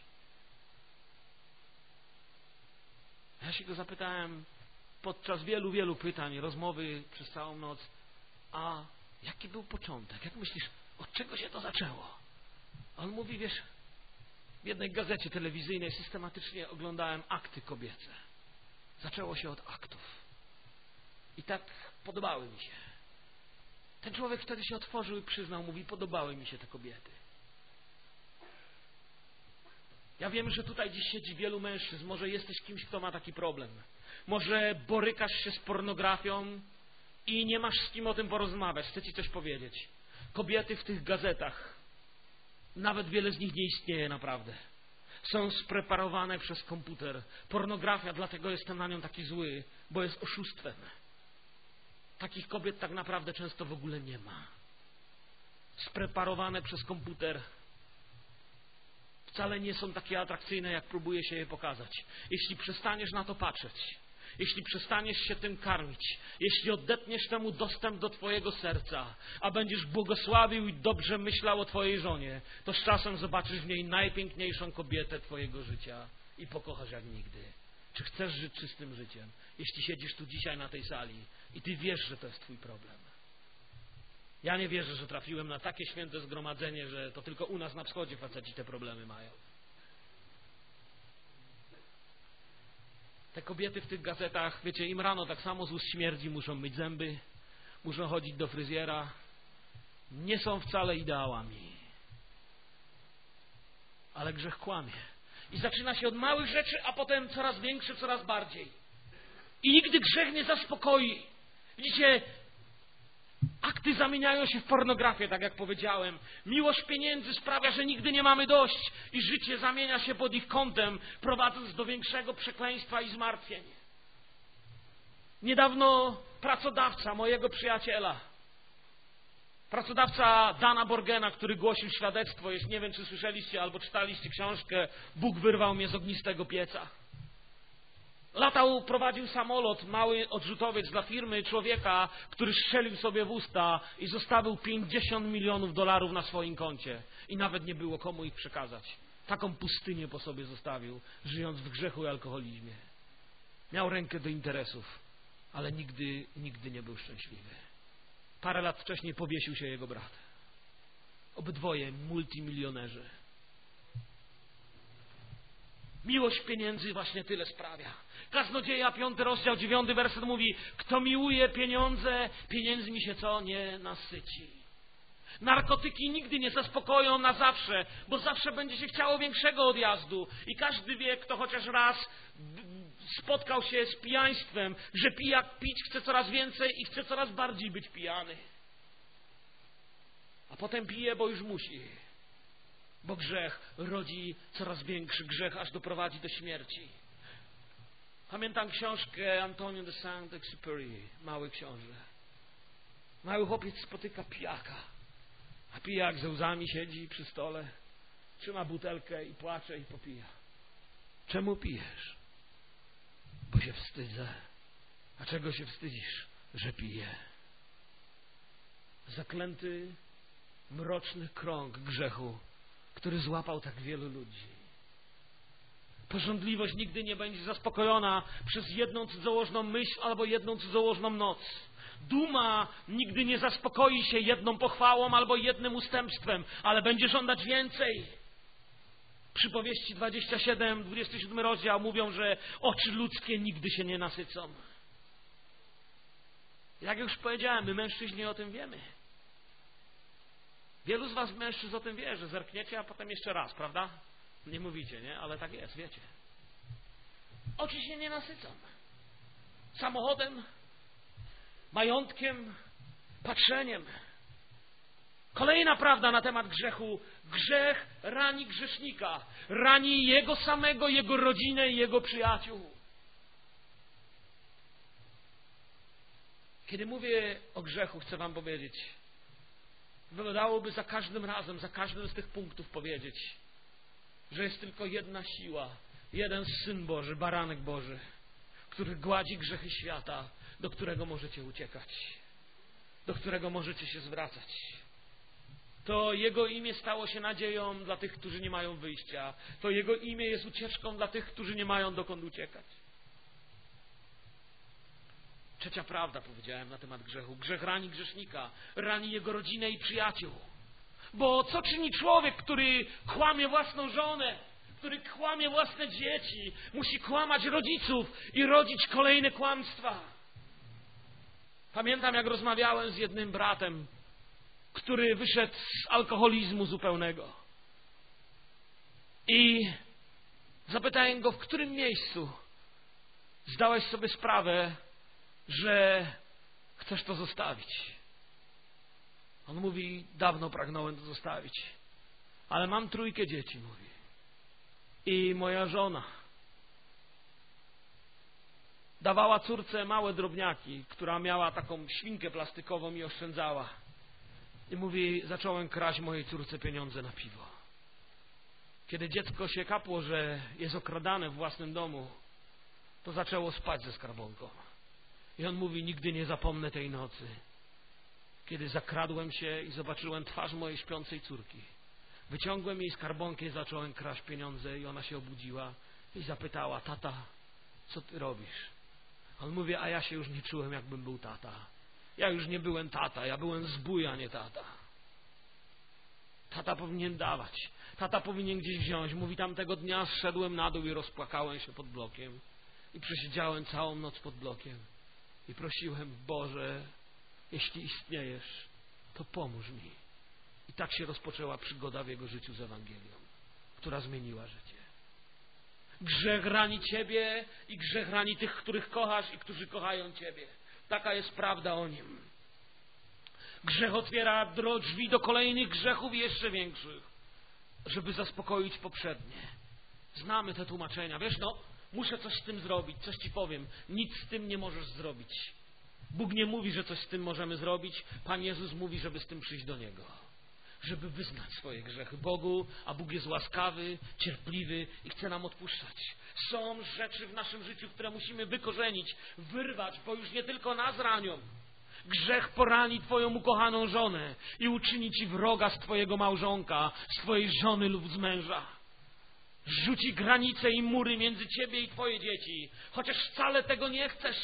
Ja się go zapytałem podczas wielu, wielu pytań, rozmowy przez całą noc, a jaki był początek? Jak myślisz, od czego się to zaczęło? On mówi, wiesz, w jednej gazecie telewizyjnej systematycznie oglądałem akty kobiece. Zaczęło się od aktów. I tak podobały mi się. Ten człowiek wtedy się otworzył i przyznał, mówi, podobały mi się te kobiety. Ja wiem, że tutaj dziś siedzi wielu mężczyzn. Może jesteś kimś, kto ma taki problem. Może borykasz się z pornografią i nie masz z kim o tym porozmawiać. Chcę ci coś powiedzieć. Kobiety w tych gazetach, nawet wiele z nich nie istnieje naprawdę. są spreparowane przez komputer. Pornografia, dlatego jestem na nią taki zły, bo jest oszustwem. Takich kobiet tak naprawdę często w ogóle nie ma. Spreparowane przez komputer. Wcale nie są takie atrakcyjne, jak próbuje się je pokazać. Jeśli przestaniesz na to patrzeć, jeśli przestaniesz się tym karmić, jeśli odetniesz temu dostęp do twojego serca, a będziesz błogosławił i dobrze myślał o twojej żonie, to z czasem zobaczysz w niej najpiękniejszą kobietę twojego życia i pokochasz jak nigdy. Czy chcesz żyć czystym życiem? Jeśli siedzisz tu dzisiaj na tej sali i ty wiesz, że to jest twój problem. Ja nie wierzę, że trafiłem na takie święte zgromadzenie, że to tylko u nas na wschodzie faceci te problemy mają. Te kobiety w tych gazetach, wiecie, im rano tak samo z ust śmierdzi, muszą myć zęby, muszą chodzić do fryzjera. Nie są wcale ideałami. Ale grzech kłamie. I zaczyna się od małych rzeczy, a potem coraz większe, coraz bardziej. I nigdy grzech nie zaspokoi. Widzicie, akty zamieniają się w pornografię, tak jak powiedziałem. Miłość pieniędzy sprawia, że nigdy nie mamy dość i życie zamienia się pod ich kątem, prowadząc do większego przekleństwa i zmartwień. Niedawno pracodawca mojego przyjaciela, pracodawca Dana Borgena, który głosił świadectwo, jeśli nie wiem, czy słyszeliście albo czytaliście książkę Bóg wyrwał mnie z ognistego pieca. Latał, prowadził samolot, mały odrzutowiec dla firmy, człowieka, który strzelił sobie w usta i zostawił pięćdziesiąt milionów dolarów na swoim koncie. I nawet nie było komu ich przekazać. Taką pustynię po sobie zostawił, żyjąc w grzechu i alkoholizmie. Miał rękę do interesów, ale nigdy, nigdy nie był szczęśliwy. Parę lat wcześniej powiesił się jego brat. Obydwoje multimilionerzy. Miłość pieniędzy właśnie tyle sprawia. Kaznodzieja, piąty rozdział, dziewiąty werset mówi: kto miłuje pieniądze, pieniędzmi się co? Nie nasyci. Narkotyki nigdy nie zaspokoją na zawsze, bo zawsze będzie się chciało większego odjazdu. I każdy wie, kto chociaż raz spotkał się z pijaństwem, że pijak pić chce coraz więcej i chce coraz bardziej być pijany. A potem pije, bo już musi. Bo grzech rodzi coraz większy grzech, aż doprowadzi do śmierci. Pamiętam książkę Antonio de Saint-Exupéry, Mały Książę. Mały chłopiec spotyka pijaka, a pijak ze łzami siedzi przy stole, trzyma butelkę i płacze i popija. Czemu pijesz? Bo się wstydzę. A czego się wstydzisz? Że piję. Zaklęty, mroczny krąg grzechu, który złapał tak wielu ludzi. Pożądliwość nigdy nie będzie zaspokojona przez jedną cudzołożną myśl albo jedną cudzołożną noc. Duma nigdy nie zaspokoi się jedną pochwałą albo jednym ustępstwem, ale będzie żądać więcej. Przypowieści dwadzieścia siedem, dwudziesty siódmy rozdział mówią, że oczy ludzkie nigdy się nie nasycą. Jak już powiedziałem, my mężczyźni o tym wiemy. Wielu z was mężczyzn o tym wie, że zerkniecie, a potem jeszcze raz, prawda? Nie mówicie, nie? Ale tak jest, wiecie. Oczy się nie nasycą. Samochodem, majątkiem, patrzeniem. Kolejna prawda na temat grzechu. Grzech rani grzesznika. Rani jego samego, jego rodzinę i jego przyjaciół. Kiedy mówię o grzechu, chcę wam powiedzieć, wypadałoby za każdym razem, za każdym z tych punktów powiedzieć, że jest tylko jedna siła, jeden Syn Boży, Baranek Boży, który gładzi grzechy świata, do którego możecie uciekać, do którego możecie się zwracać. To Jego imię stało się nadzieją dla tych, którzy nie mają wyjścia. To Jego imię jest ucieczką dla tych, którzy nie mają dokąd uciekać. Trzecia prawda, powiedziałem, na temat grzechu. Grzech rani grzesznika, rani jego rodzinę i przyjaciół. Bo co czyni człowiek, który kłamie własną żonę, który kłamie własne dzieci, musi kłamać rodziców i rodzić kolejne kłamstwa. Pamiętam, jak rozmawiałem z jednym bratem, który wyszedł z alkoholizmu zupełnego. I zapytałem go, w którym miejscu zdałeś sobie sprawę, że chcesz to zostawić. On mówi, dawno pragnąłem to zostawić, ale mam trójkę dzieci, mówi. I moja żona dawała córce małe drobniaki, która miała taką świnkę plastikową i oszczędzała. I mówi, zacząłem kraść mojej córce pieniądze na piwo. Kiedy dziecko się kapło, że jest okradane w własnym domu, to zaczęło spać ze skarbonką. I on mówi, nigdy nie zapomnę tej nocy, kiedy zakradłem się i zobaczyłem twarz mojej śpiącej córki. Wyciągłem jej skarbonkę i zacząłem kraść pieniądze i ona się obudziła i zapytała, tata, co ty robisz? On mówi, a ja się już nie czułem, jakbym był tata. Ja już nie byłem tata, ja byłem zbój, a nie tata. Tata powinien dawać. Tata powinien gdzieś wziąć. Mówi, tamtego dnia zszedłem na dół i rozpłakałem się pod blokiem. I przesiedziałem całą noc pod blokiem. I prosiłem, Boże, jeśli istniejesz, to pomóż mi. I tak się rozpoczęła przygoda w jego życiu z Ewangelią, która zmieniła życie. Grzech rani Ciebie i grzech rani tych, których kochasz i którzy kochają Ciebie. Taka jest prawda o nim. Grzech otwiera drzwi do kolejnych grzechów i jeszcze większych, żeby zaspokoić poprzednie. Znamy te tłumaczenia. Wiesz, no, muszę coś z tym zrobić, coś Ci powiem. Nic z tym nie możesz zrobić. Bóg nie mówi, że coś z tym możemy zrobić. Pan Jezus mówi, żeby z tym przyjść do Niego. Żeby wyznać swoje grzechy Bogu, a Bóg jest łaskawy, cierpliwy i chce nam odpuszczać. Są rzeczy w naszym życiu, które musimy wykorzenić, wyrwać, bo już nie tylko nas ranią. Grzech porani Twoją ukochaną żonę i uczyni Ci wroga z Twojego małżonka, z Twojej żony lub z męża. Rzuci granice i mury między Ciebie i Twoje dzieci, chociaż wcale tego nie chcesz.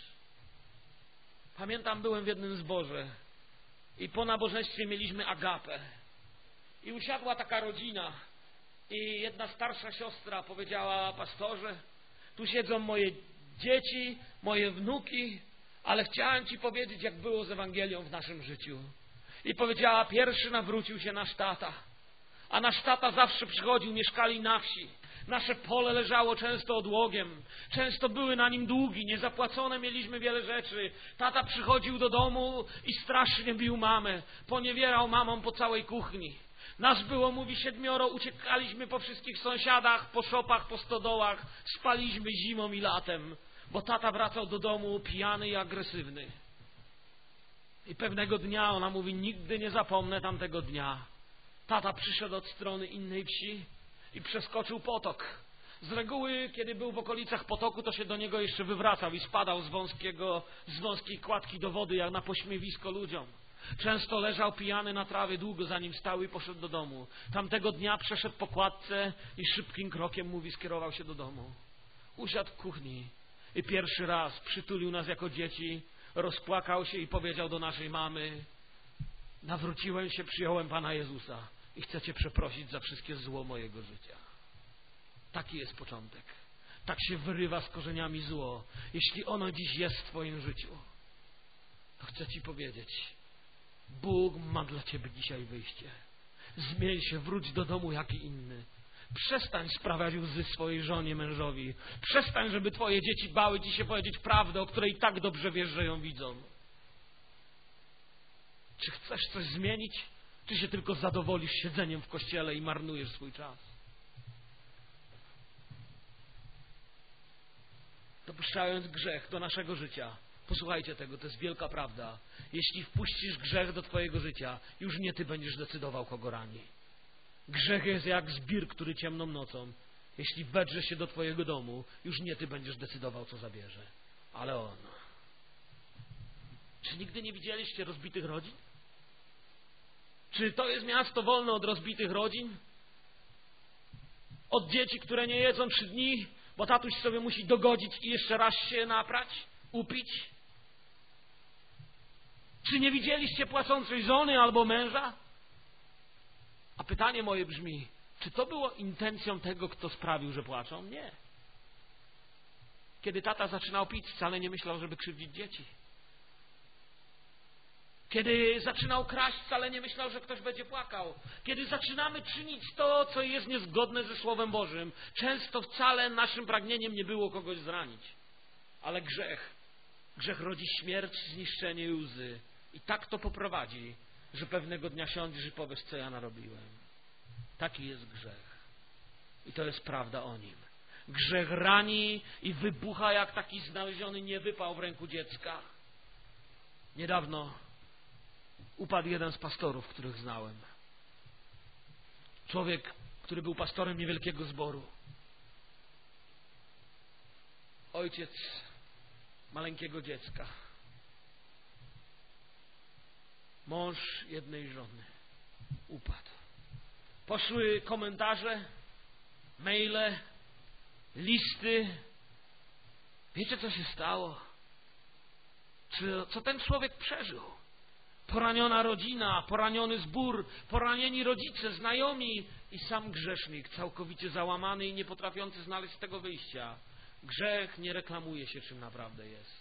Pamiętam, byłem w jednym zborze i po nabożeństwie mieliśmy agapę. I usiadła taka rodzina i jedna starsza siostra powiedziała, pastorze, tu siedzą moje dzieci, moje wnuki, ale chciałem Ci powiedzieć, jak było z Ewangelią w naszym życiu. I powiedziała, pierwszy nawrócił się nasz tata, a nasz tata zawsze przychodził, mieszkali na wsi. Nasze pole leżało często odłogiem, często były na nim długi, niezapłacone mieliśmy wiele rzeczy. Tata przychodził do domu i strasznie bił mamę, poniewierał mamą po całej kuchni. Nas było, mówi, siedmioro, uciekaliśmy po wszystkich sąsiadach, po szopach, po stodołach, spaliśmy zimą i latem, bo tata wracał do domu pijany i agresywny. I pewnego dnia, ona mówi, nigdy nie zapomnę tamtego dnia. Tata przyszedł od strony innej wsi i przeskoczył potok. Z reguły, kiedy był w okolicach potoku, to się do niego jeszcze wywracał i spadał z wąskiego, z wąskiej kładki do wody, jak na pośmiewisko ludziom. Często leżał pijany na trawie długo, zanim stał i poszedł do domu. Tamtego dnia przeszedł po kładce i szybkim krokiem, mówi, skierował się do domu. Usiadł w kuchni i pierwszy raz przytulił nas jako dzieci, rozpłakał się i powiedział do naszej mamy, nawróciłem się, przyjąłem Pana Jezusa i chcę Cię przeprosić za wszystkie zło mojego życia. Taki jest początek. Tak się wyrywa z korzeniami zło. Jeśli ono dziś jest w Twoim życiu, to chcę Ci powiedzieć, Bóg ma dla Ciebie dzisiaj wyjście. Zmień się, wróć do domu jak i inny. Przestań sprawiać łzy swojej żonie, mężowi. Przestań, żeby Twoje dzieci bały Ci się powiedzieć prawdę, o której tak dobrze wiesz, że ją widzą. Czy chcesz coś zmienić? Czy się tylko zadowolisz siedzeniem w kościele i marnujesz swój czas? Dopuszczając grzech do naszego życia, posłuchajcie tego, to jest wielka prawda. Jeśli wpuścisz grzech do Twojego życia, już nie Ty będziesz decydował, kogo rani. Grzech jest jak zbir, który ciemną nocą. Jeśli wedrze się do Twojego domu, już nie Ty będziesz decydował, co zabierze, ale On. Czy nigdy nie widzieliście rozbitych rodzin? Czy to jest miasto wolne od rozbitych rodzin? Od dzieci, które nie jedzą trzy dni, bo tatuś sobie musi dogodzić i jeszcze raz się naprać, upić? Czy nie widzieliście płacącej żony albo męża? A pytanie moje brzmi, czy to było intencją tego, kto sprawił, że płaczą? Nie. Kiedy tata zaczynał pić, wcale nie myślał, żeby krzywdzić dzieci. Kiedy zaczynał kraść, wcale nie myślał, że ktoś będzie płakał. Kiedy zaczynamy czynić to, co jest niezgodne ze Słowem Bożym, często wcale naszym pragnieniem nie było kogoś zranić. Ale grzech, grzech rodzi śmierć, zniszczenie i łzy. I tak to poprowadzi, że pewnego dnia siądziesz i powiesz, co ja narobiłem. Taki jest grzech. I to jest prawda o nim. Grzech rani i wybucha jak taki znaleziony niewypał w ręku dziecka. Niedawno upadł jeden z pastorów, których znałem. Człowiek, który był pastorem niewielkiego zboru. Ojciec maleńkiego dziecka. Mąż jednej żony. Upadł. Poszły komentarze, maile, listy. Wiecie, co się stało? Czy, co ten człowiek przeżył? Poraniona rodzina, poraniony zbór, poranieni rodzice, znajomi i sam grzesznik, całkowicie załamany i nie potrafiący znaleźć z tego wyjścia. Grzech nie reklamuje się, czym naprawdę jest.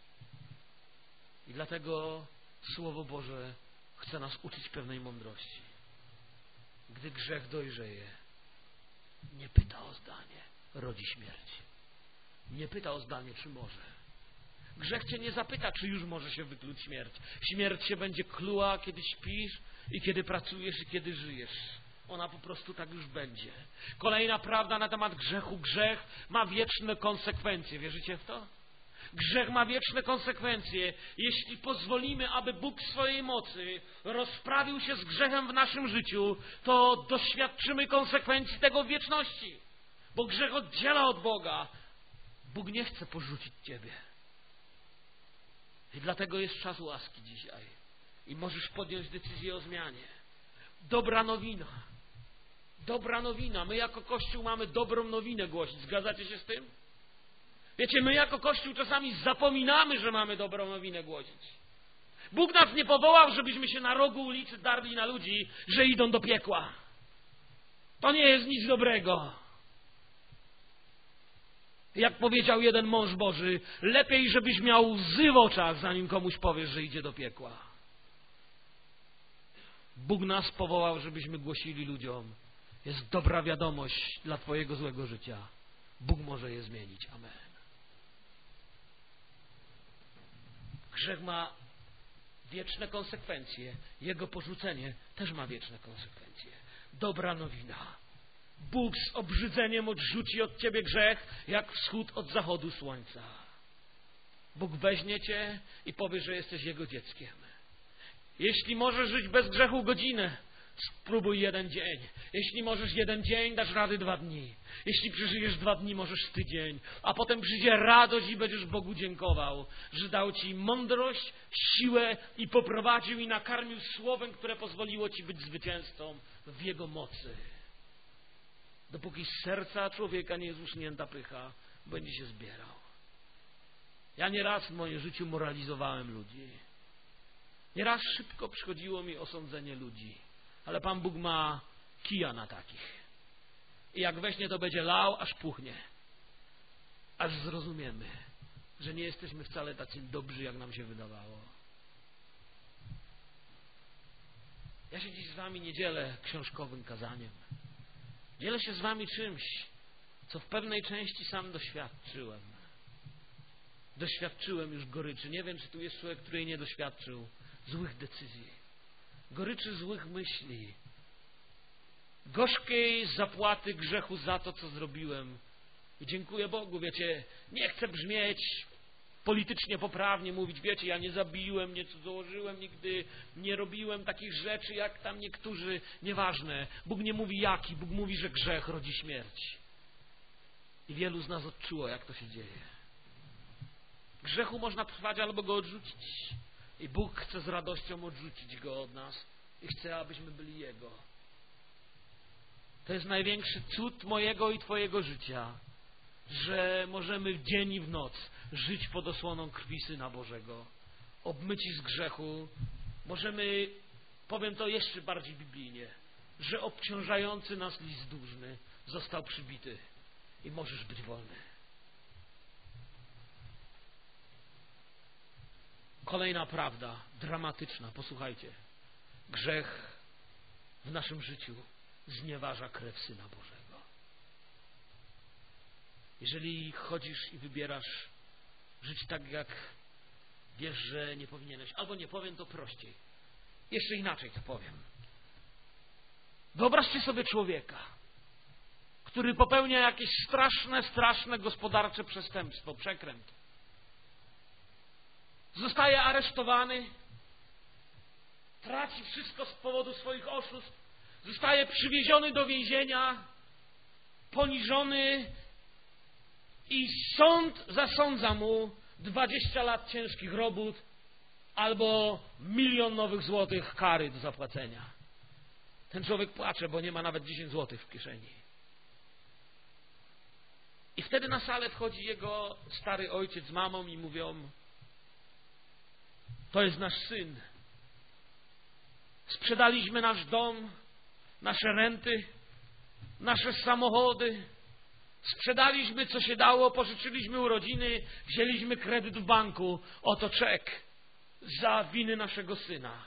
I dlatego Słowo Boże chce nas uczyć pewnej mądrości. Gdy grzech dojrzeje, nie pyta o zdanie, rodzi śmierć. Nie pyta o zdanie, czy może. Grzech cię nie zapyta, czy już może się wykluć śmierć. Śmierć się będzie kluła, kiedy śpisz i kiedy pracujesz i kiedy żyjesz. Ona po prostu tak już będzie. Kolejna prawda na temat grzechu. Grzech ma wieczne konsekwencje. Wierzycie w to? Grzech ma wieczne konsekwencje. Jeśli pozwolimy, aby Bóg w swojej mocy rozprawił się z grzechem w naszym życiu, to doświadczymy konsekwencji tego w wieczności. Bo grzech oddziela od Boga. Bóg nie chce porzucić ciebie. I dlatego jest czas łaski dzisiaj. I możesz podjąć decyzję o zmianie. Dobra nowina. Dobra nowina. My jako Kościół mamy dobrą nowinę głosić. Zgadzacie się z tym? Wiecie, my jako Kościół czasami zapominamy, że mamy dobrą nowinę głosić. Bóg nas nie powołał, żebyśmy się na rogu ulicy darli na ludzi, że idą do piekła. To nie jest nic dobrego. Jak powiedział jeden mąż Boży, lepiej, żebyś miał łzy w oczach, zanim komuś powiesz, że idzie do piekła. Bóg nas powołał, żebyśmy głosili ludziom. Jest dobra wiadomość dla twojego złego życia. Bóg może je zmienić. Amen. Grzech ma wieczne konsekwencje. Jego porzucenie też ma wieczne konsekwencje. Dobra nowina. Bóg z obrzydzeniem odrzuci od ciebie grzech, jak wschód od zachodu słońca. Bóg weźmie cię i powie, że jesteś Jego dzieckiem. Jeśli możesz żyć bez grzechu godzinę, spróbuj jeden dzień. Jeśli możesz jeden dzień, dasz rady dwa dni. Jeśli przeżyjesz dwa dni, możesz tydzień. A potem przyjdzie radość i będziesz Bogu dziękował, że dał ci mądrość, siłę i poprowadził i nakarmił słowem, które pozwoliło ci być zwycięzcą w Jego mocy. Dopóki z serca człowieka nie jest uschnięta pycha, będzie się zbierał. Ja nieraz w moim życiu moralizowałem ludzi. Nieraz szybko przychodziło mi osądzenie ludzi. Ale Pan Bóg ma kija na takich. I jak weźmie, to będzie lał, aż puchnie. Aż zrozumiemy, że nie jesteśmy wcale tacy dobrzy, jak nam się wydawało. Ja się dziś z wami nie dzielę książkowym kazaniem. Dzielę się z wami czymś, co w pewnej części sam doświadczyłem. Doświadczyłem już goryczy. Nie wiem, czy tu jest człowiek, który jej nie doświadczył. Złych decyzji. Goryczy złych myśli. Gorzkiej zapłaty grzechu za to, co zrobiłem. I dziękuję Bogu, wiecie, nie chcę brzmieć politycznie poprawnie, mówić, wiecie, ja nie zabiłem, nie cudzołożyłem nigdy, nie robiłem takich rzeczy, jak tam niektórzy, nieważne. Bóg nie mówi jaki, Bóg mówi, że grzech rodzi śmierć. I wielu z nas odczuło, jak to się dzieje. Grzechu można trwać albo go odrzucić. I Bóg chce z radością odrzucić go od nas i chce, abyśmy byli Jego. To jest największy cud mojego i twojego życia, że możemy w dzień i w noc żyć pod osłoną krwi Syna Bożego, obmyci z grzechu. Możemy, powiem to jeszcze bardziej biblijnie, że obciążający nas list dłużny został przybity i możesz być wolny. Kolejna prawda, dramatyczna, posłuchajcie. Grzech w naszym życiu znieważa krew Syna Bożego. Jeżeli chodzisz i wybierasz żyć tak, jak wiesz, że nie powinieneś, albo nie powiem to prościej. Jeszcze inaczej to powiem. Wyobraźcie sobie człowieka, który popełnia jakieś straszne, straszne gospodarcze przestępstwo, przekręt. Zostaje aresztowany, traci wszystko z powodu swoich oszustw, zostaje przywieziony do więzienia, poniżony i sąd zasądza mu dwadzieścia lat ciężkich robót albo milion nowych złotych kary do zapłacenia. Ten człowiek płacze, bo nie ma nawet dziesięć złotych w kieszeni. I wtedy na salę wchodzi jego stary ojciec z mamą i mówią: to jest nasz syn. Sprzedaliśmy nasz dom, nasze renty, nasze samochody. Sprzedaliśmy, co się dało, pożyczyliśmy u rodziny, wzięliśmy kredyt w banku. Oto czek za winy naszego syna.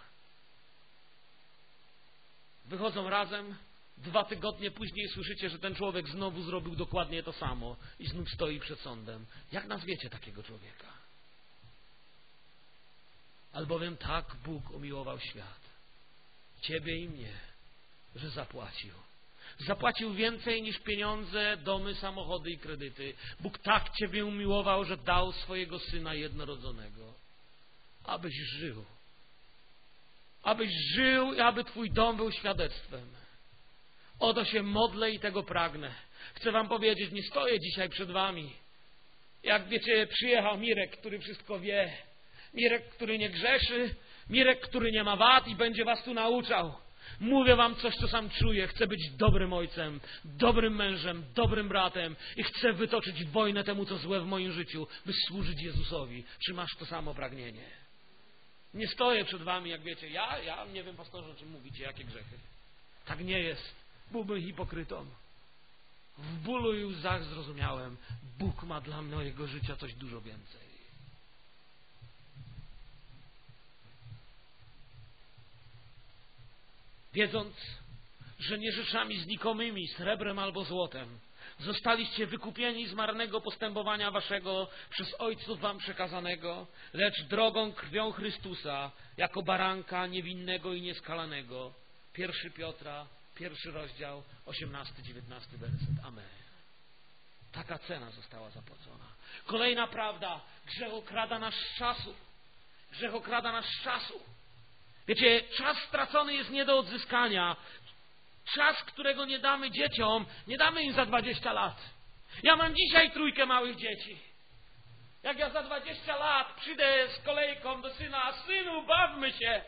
Wychodzą razem. Dwa tygodnie później słyszycie, że ten człowiek znowu zrobił dokładnie to samo i znów stoi przed sądem. Jak nazwiecie takiego człowieka? Albowiem tak Bóg umiłował świat, ciebie i mnie, że zapłacił. Zapłacił więcej niż pieniądze, domy, samochody i kredyty. Bóg tak ciebie umiłował, że dał swojego Syna jednorodzonego, abyś żył. Abyś żył i aby twój dom był świadectwem. O to się modlę i tego pragnę. Chcę wam powiedzieć, nie stoję dzisiaj przed wami. Jak wiecie, przyjechał Mirek, który wszystko wie. Mirek, który nie grzeszy. Mirek, który nie ma wad i będzie was tu nauczał. Mówię wam coś, co sam czuję. Chcę być dobrym ojcem, dobrym mężem, dobrym bratem i chcę wytoczyć wojnę temu, co złe w moim życiu, by służyć Jezusowi. Czy masz to samo pragnienie? Nie stoję przed wami, jak wiecie. Ja, ja nie wiem, pastorze, o czym mówicie, jakie grzechy. Tak nie jest. Byłbym hipokrytą. W bólu i łzach zrozumiałem, Bóg ma dla mojego życia coś dużo więcej. Wiedząc, że nie rzeczami znikomymi, srebrem albo złotem, zostaliście wykupieni z marnego postępowania waszego przez ojców wam przekazanego, lecz drogą krwią Chrystusa, jako baranka niewinnego i nieskalanego. Pierwszy Piotra, pierwszy rozdział, osiemnasty, dziewiętnasty werset. Amen. Taka cena została zapłacona. Kolejna prawda. Grzech okrada nas z czasu. Grzech okrada nas z czasu. Wiecie, czas stracony jest nie do odzyskania. Czas, którego nie damy dzieciom, nie damy im za dwadzieścia lat. Ja mam dzisiaj trójkę małych dzieci. Jak ja za dwadzieścia lat przyjdę z kolejką do syna, synu, bawmy się.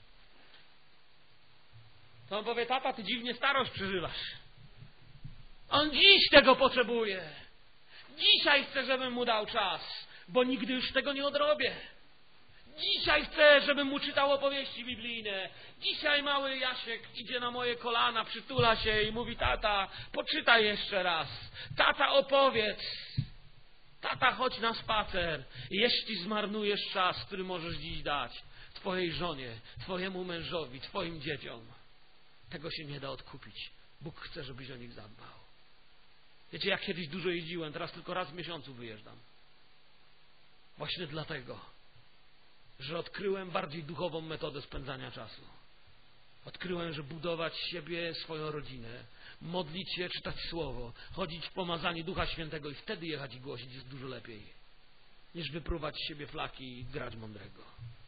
To on powie: tata, ty dziwnie starość przeżywasz. On dziś tego potrzebuje. Dzisiaj chcę, żebym mu dał czas, bo nigdy już tego nie odrobię. Dzisiaj chcę, żebym mu czytał opowieści biblijne. Dzisiaj mały Jasiek idzie na moje kolana, przytula się i mówi: tata, poczytaj jeszcze raz. Tata, opowiedz. Tata, chodź na spacer. Jeśli zmarnujesz czas, który możesz dziś dać twojej żonie, twojemu mężowi, twoim dzieciom, tego się nie da odkupić. Bóg chce, żebyś o nich zadbał. Wiecie, jak kiedyś dużo jeździłem, teraz tylko raz w miesiącu wyjeżdżam. Właśnie dlatego, że odkryłem bardziej duchową metodę spędzania czasu. Odkryłem, że budować siebie, swoją rodzinę, modlić się, czytać Słowo, chodzić w pomazaniu Ducha Świętego i wtedy jechać i głosić jest dużo lepiej, niż wypruwać z siebie flaki i grać mądrego.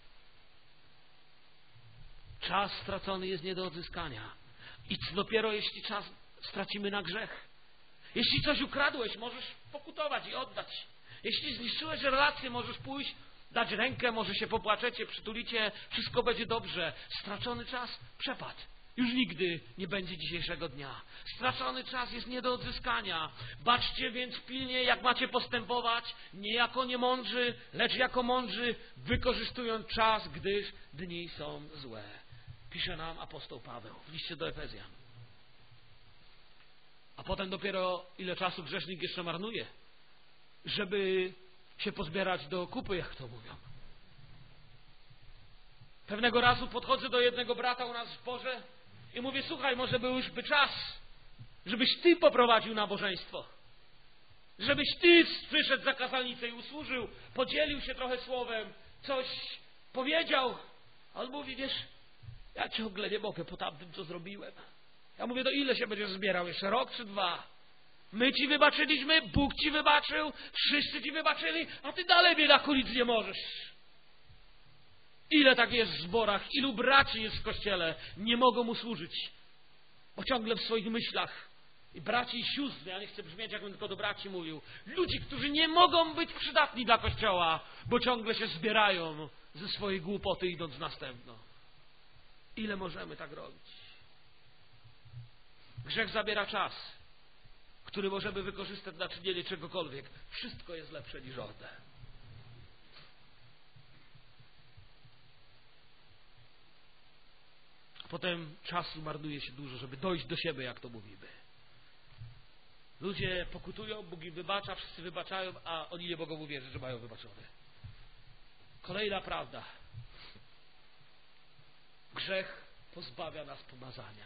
Czas stracony jest nie do odzyskania. I dopiero jeśli czas stracimy na grzech. Jeśli coś ukradłeś, możesz pokutować i oddać. Jeśli zniszczyłeś relację, możesz pójść, dać rękę, może się popłaczecie, przytulicie, wszystko będzie dobrze. Stracony czas przepadł. Już nigdy nie będzie dzisiejszego dnia. Stracony czas jest nie do odzyskania. Baczcie więc pilnie, jak macie postępować, nie jako niemądrzy, lecz jako mądrzy, wykorzystując czas, gdyż dni są złe. Pisze nam apostoł Paweł w liście do Efezjan. A potem dopiero ile czasu grzesznik jeszcze marnuje, żeby się pozbierać do kupy, jak to mówią. Pewnego razu podchodzę do jednego brata u nas w zborze i mówię: słuchaj, może był już by czas, żebyś ty poprowadził nabożeństwo. Żebyś ty przyszedł za kazalnicę i usłużył, podzielił się trochę słowem, coś powiedział. A on mówi: wiesz, ja ciągle nie mogę po tamtym, co zrobiłem. Ja mówię: do ile się będziesz zbierał? Jeszcze rok czy dwa? My Ci wybaczyliśmy, Bóg Ci wybaczył, wszyscy Ci wybaczyli, a Ty dalej, biedaku, nic nie możesz. Ile tak jest w zborach, ilu braci jest w Kościele, nie mogą Mu służyć, bo ciągle w swoich myślach. I braci i sióstry, ja nie chcę brzmieć, jakbym tylko do braci mówił, ludzi, którzy nie mogą być przydatni dla Kościoła, bo ciągle się zbierają ze swojej głupoty, idąc następno. Ile możemy tak robić? Grzech zabiera czas, który możemy wykorzystać na czynienie czegokolwiek. Wszystko jest lepsze niż one. Potem czasu marnuje się dużo, żeby dojść do siebie, jak to mówimy. Ludzie pokutują, Bóg im wybacza, wszyscy wybaczają, a oni nie mogą uwierzyć, że mają wybaczone. Kolejna prawda. Grzech pozbawia nas pomazania.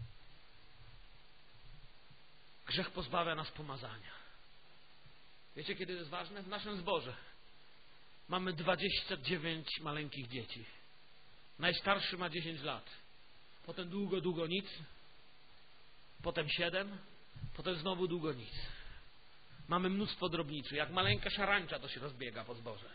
Grzech pozbawia nas pomazania. Wiecie, kiedy to jest ważne? W naszym zborze mamy dwadzieścia dziewięć maleńkich dzieci. Najstarszy ma dziesięć lat. Potem długo, długo nic. Potem siedem. Potem znowu długo nic. Mamy mnóstwo drobniczy. Jak maleńka szarańcza to się rozbiega po zborze.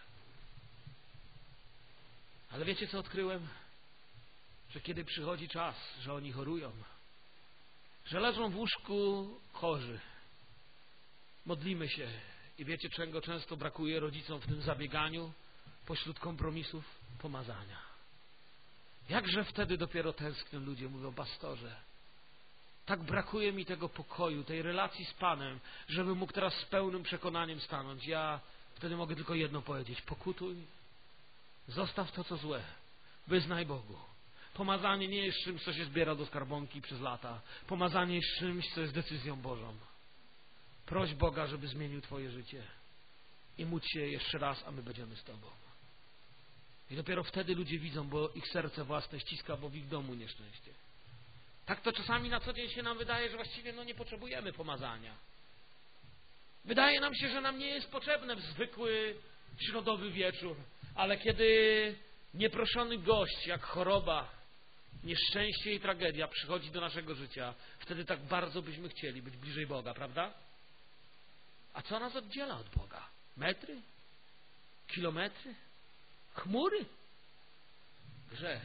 Ale wiecie, co odkryłem? Że kiedy przychodzi czas, że oni chorują, że leżą w łóżku chorzy, modlimy się i wiecie, czego często brakuje rodzicom w tym zabieganiu pośród kompromisów? Pomazania. Jakże wtedy dopiero tęsknią ludzie, mówią: pastorze, tak brakuje mi tego pokoju, tej relacji z Panem, żebym mógł teraz z pełnym przekonaniem stanąć. Ja wtedy mogę tylko jedno powiedzieć: pokutuj, zostaw to, co złe, wyznaj Bogu. Pomazanie nie jest czymś, co się zbiera do skarbonki przez lata. Pomazanie jest czymś, co jest decyzją Bożą. Proś Boga, żeby zmienił Twoje życie i módl się jeszcze raz, a my będziemy z Tobą. I dopiero wtedy ludzie widzą, bo ich serce własne ściska, bo w ich domu nieszczęście. Tak to czasami na co dzień się nam wydaje, że właściwie no nie potrzebujemy pomazania. Wydaje nam się, że nam nie jest potrzebny zwykły środowy wieczór, ale kiedy nieproszony gość, jak choroba, nieszczęście i tragedia przychodzi do naszego życia, wtedy tak bardzo byśmy chcieli być bliżej Boga, prawda? A co nas oddziela od Boga? Metry? Kilometry? Chmury? Grzech.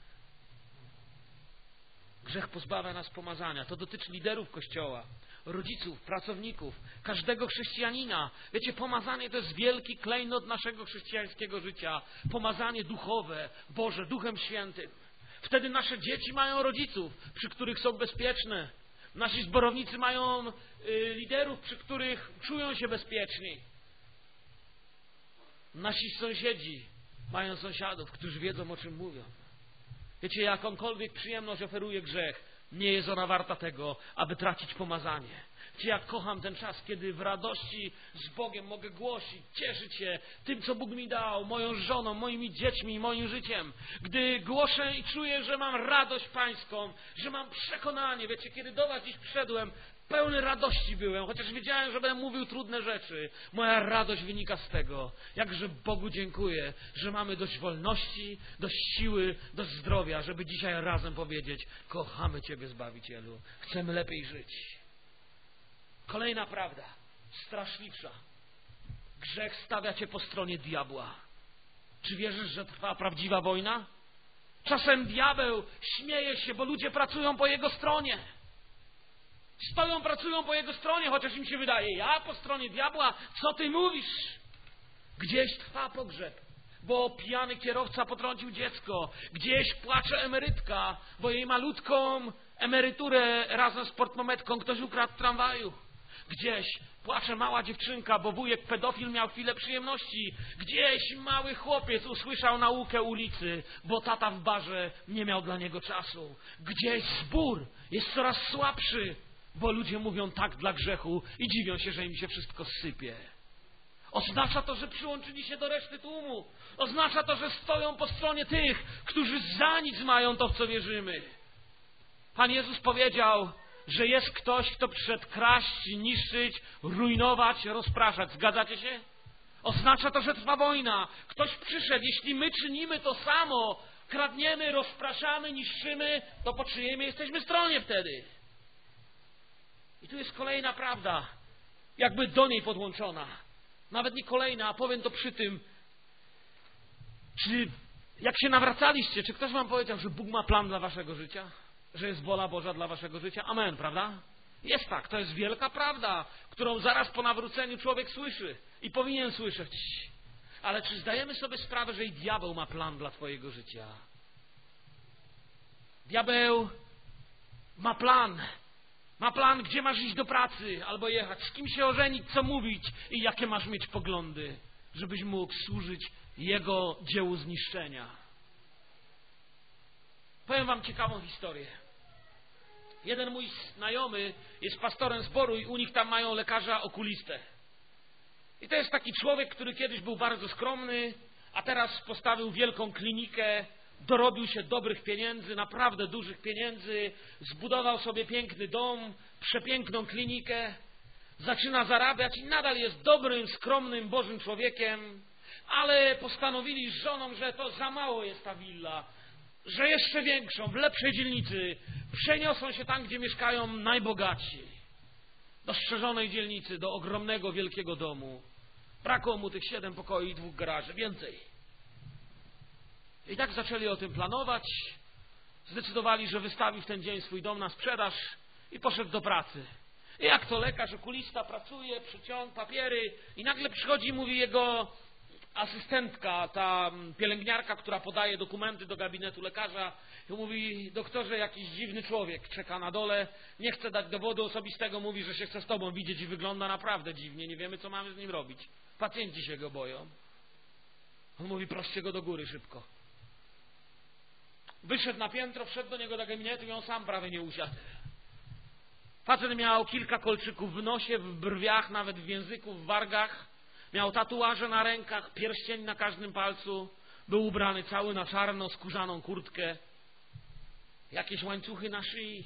Grzech pozbawia nas pomazania. To dotyczy liderów Kościoła, rodziców, pracowników, każdego chrześcijanina. Wiecie, pomazanie to jest wielki klejnot naszego chrześcijańskiego życia. Pomazanie duchowe, Boże, Duchem Świętym. Wtedy nasze dzieci mają rodziców, przy których są bezpieczne. Nasi zborownicy mają y, liderów, przy których czują się bezpieczni. Nasi sąsiedzi mają sąsiadów, którzy wiedzą, o czym mówią. Wiecie, jakąkolwiek przyjemność oferuje grzech, nie jest ona warta tego, aby tracić pomazanie. Wiecie, jak kocham ten czas, kiedy w radości z Bogiem mogę głosić, cieszyć się tym, co Bóg mi dał, moją żoną, moimi dziećmi, moim życiem. Gdy głoszę i czuję, że mam radość pańską, że mam przekonanie. Wiecie, kiedy do was dziś przyszedłem, pełny radości byłem, chociaż wiedziałem, że będę mówił trudne rzeczy. Moja radość wynika z tego, jakże Bogu dziękuję, że mamy dość wolności, dość siły, dość zdrowia, żeby dzisiaj razem powiedzieć: kochamy Ciebie, Zbawicielu, chcemy lepiej żyć. Kolejna prawda, straszliwsza. Grzech stawia Cię po stronie diabła. Czy wierzysz, że trwa prawdziwa wojna? Czasem diabeł śmieje się, bo ludzie pracują po jego stronie. Stoją, pracują po jego stronie, chociaż im się wydaje: ja po stronie diabła? Co ty mówisz? Gdzieś trwa pogrzeb, bo pijany kierowca potrącił dziecko. Gdzieś płacze emerytka, bo jej malutką emeryturę razem z portmometką ktoś ukradł w tramwaju. Gdzieś płacze mała dziewczynka, bo wujek pedofil miał chwilę przyjemności. Gdzieś mały chłopiec usłyszał naukę ulicy, bo tata w barze nie miał dla niego czasu. Gdzieś zbór jest coraz słabszy, bo ludzie mówią tak dla grzechu i dziwią się, że im się wszystko sypie. Oznacza to, że przyłączyli się do reszty tłumu. Oznacza to, że stoją po stronie tych, którzy za nic mają to, w co wierzymy. Pan Jezus powiedział, że jest ktoś, kto przyszedł kraść, niszczyć, rujnować, rozpraszać. Zgadzacie się? Oznacza to, że trwa wojna. Ktoś przyszedł. Jeśli my czynimy to samo, kradniemy, rozpraszamy, niszczymy, to po czyjej my jesteśmy stronie wtedy? I tu jest kolejna prawda, jakby do niej podłączona. Nawet nie kolejna, a powiem to przy tym. Czy jak się nawracaliście, czy ktoś wam powiedział, że Bóg ma plan dla waszego życia? Że jest wola Boża dla waszego życia? Amen, prawda? Jest tak, to jest wielka prawda, którą zaraz po nawróceniu człowiek słyszy i powinien słyszeć. Ale czy zdajemy sobie sprawę, że i diabeł ma plan dla twojego życia? Diabeł ma plan. Ma plan, gdzie masz iść do pracy albo jechać, z kim się ożenić, co mówić i jakie masz mieć poglądy, żebyś mógł służyć jego dziełu zniszczenia. Powiem wam ciekawą historię. Jeden mój znajomy jest pastorem zboru i u nich tam mają lekarza okulistę. I to jest taki człowiek, który kiedyś był bardzo skromny, a teraz postawił wielką klinikę, dorobił się dobrych pieniędzy, naprawdę dużych pieniędzy, zbudował sobie piękny dom, przepiękną klinikę, zaczyna zarabiać i nadal jest dobrym, skromnym, Bożym człowiekiem, ale postanowili z żoną, że to za mało jest ta willa, że jeszcze większą, w lepszej dzielnicy przeniosą się tam, gdzie mieszkają najbogatsi. Do strzeżonej dzielnicy, do ogromnego, wielkiego domu. Brakło mu tych siedem pokoi i dwóch garaży, więcej. I tak zaczęli o tym planować. Zdecydowali, że wystawi w ten dzień swój dom na sprzedaż i poszedł do pracy. I jak to lekarz, okulista pracuje, przyciąg, papiery i nagle przychodzi i mówi jego asystentka, ta pielęgniarka, która podaje dokumenty do gabinetu lekarza i mówi: doktorze, jakiś dziwny człowiek czeka na dole, nie chce dać dowodu osobistego, mówi, że się chce z tobą widzieć i wygląda naprawdę dziwnie, nie wiemy, co mamy z nim robić. Pacjenci się go boją. On mówi: proście go do góry szybko. Wyszedł na piętro, wszedł do niego do gabinetu i on sam prawie nie usiadł. Facet miał kilka kolczyków w nosie, w brwiach, nawet w języku, w wargach. Miał tatuaże na rękach, pierścień na każdym palcu. Był ubrany cały na czarno, skórzaną kurtkę. Jakieś łańcuchy na szyi.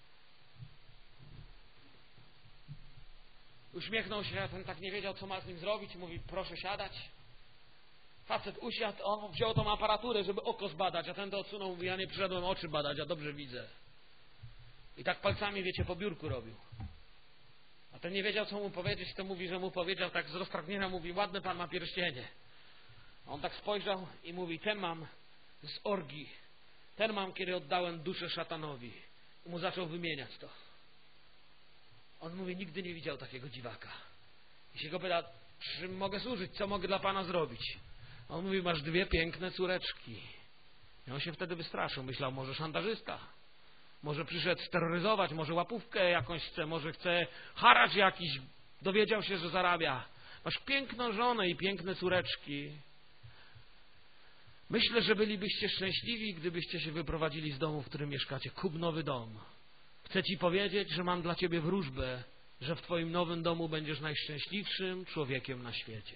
Uśmiechnął się, ten tak nie wiedział, co ma z nim zrobić. Mówi: proszę siadać. Facet usiadł, on wziął tą aparaturę, żeby oko zbadać, a ten to odsunął, mówi: ja nie przyszedłem oczy badać, ja dobrze widzę. I tak palcami, wiecie, po biurku robił. A ten nie wiedział, co mu powiedzieć, to mówi, że mu powiedział tak z roztargnienia, mówi: ładne pan ma pierścienie. A on tak spojrzał i mówi: ten mam z orgii, ten mam, kiedy oddałem duszę szatanowi. I mu zaczął wymieniać to. On mówi: nigdy nie widział takiego dziwaka. I się go pyta: czym mogę służyć, co mogę dla pana zrobić? A on mówi: masz dwie piękne córeczki. I on się wtedy wystraszył, myślał: może szantażysta. Może przyszedł steroryzować, może łapówkę jakąś chce, może chce haracz jakiś. Dowiedział się, że zarabia. Masz piękną żonę i piękne córeczki. Myślę, że bylibyście szczęśliwi, gdybyście się wyprowadzili z domu, w którym mieszkacie. Kup nowy dom. Chcę ci powiedzieć, że mam dla ciebie wróżbę, że w twoim nowym domu będziesz najszczęśliwszym człowiekiem na świecie.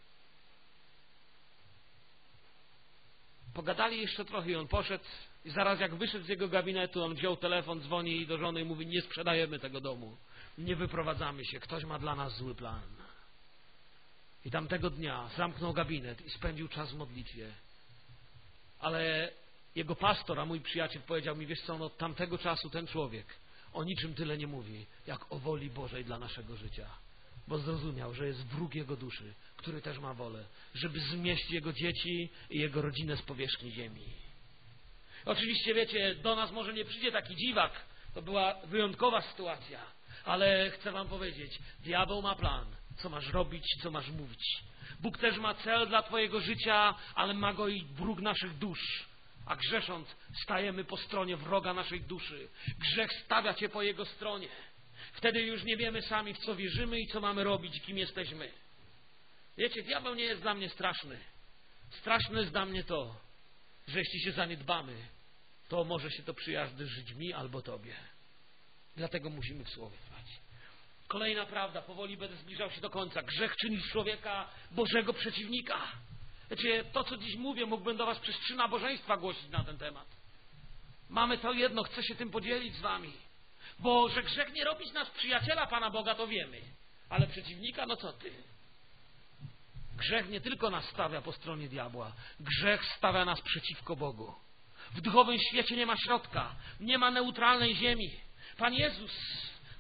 Pogadali jeszcze trochę i on poszedł. I zaraz jak wyszedł z jego gabinetu, on wziął telefon, dzwoni do żony i mówi: nie sprzedajemy tego domu, nie wyprowadzamy się, ktoś ma dla nas zły plan. I tamtego dnia zamknął gabinet i spędził czas w modlitwie. Ale jego pastor, a mój przyjaciel, powiedział mi: wiesz co, no, od tamtego czasu ten człowiek o niczym tyle nie mówi, jak o woli Bożej dla naszego życia. Bo zrozumiał, że jest wróg jego duszy, który też ma wolę, żeby zmieść jego dzieci i jego rodzinę z powierzchni ziemi. Oczywiście, wiecie, do nas może nie przyjdzie taki dziwak, to była wyjątkowa sytuacja, ale chcę wam powiedzieć, diabeł ma plan, co masz robić, co masz mówić. Bóg też ma cel dla twojego życia, ale ma go i wróg naszych dusz. A grzesząc, stajemy po stronie wroga naszej duszy. Grzech stawia cię po jego stronie. Wtedy już nie wiemy sami, w co wierzymy i co mamy robić, kim jesteśmy. Wiecie, diabeł nie jest dla mnie straszny. Straszne jest dla mnie to, że jeśli się zaniedbamy, to może się to przyjarzyć mi albo tobie. Dlatego musimy w Słowie trwać. Kolejna prawda, powoli będę zbliżał się do końca. Grzech czyni z człowieka Bożego przeciwnika. Wiecie, to co dziś mówię, mógłbym do was przez trzy nabożeństwa głosić na ten temat. Mamy to jedno, chcę się tym podzielić z wami. Bo że grzech nie robi z nas przyjaciela Pana Boga, to wiemy. Ale przeciwnika, no co ty? Grzech nie tylko nas stawia po stronie diabła. Grzech stawia nas przeciwko Bogu. W duchowym świecie nie ma środka. Nie ma neutralnej ziemi. Pan Jezus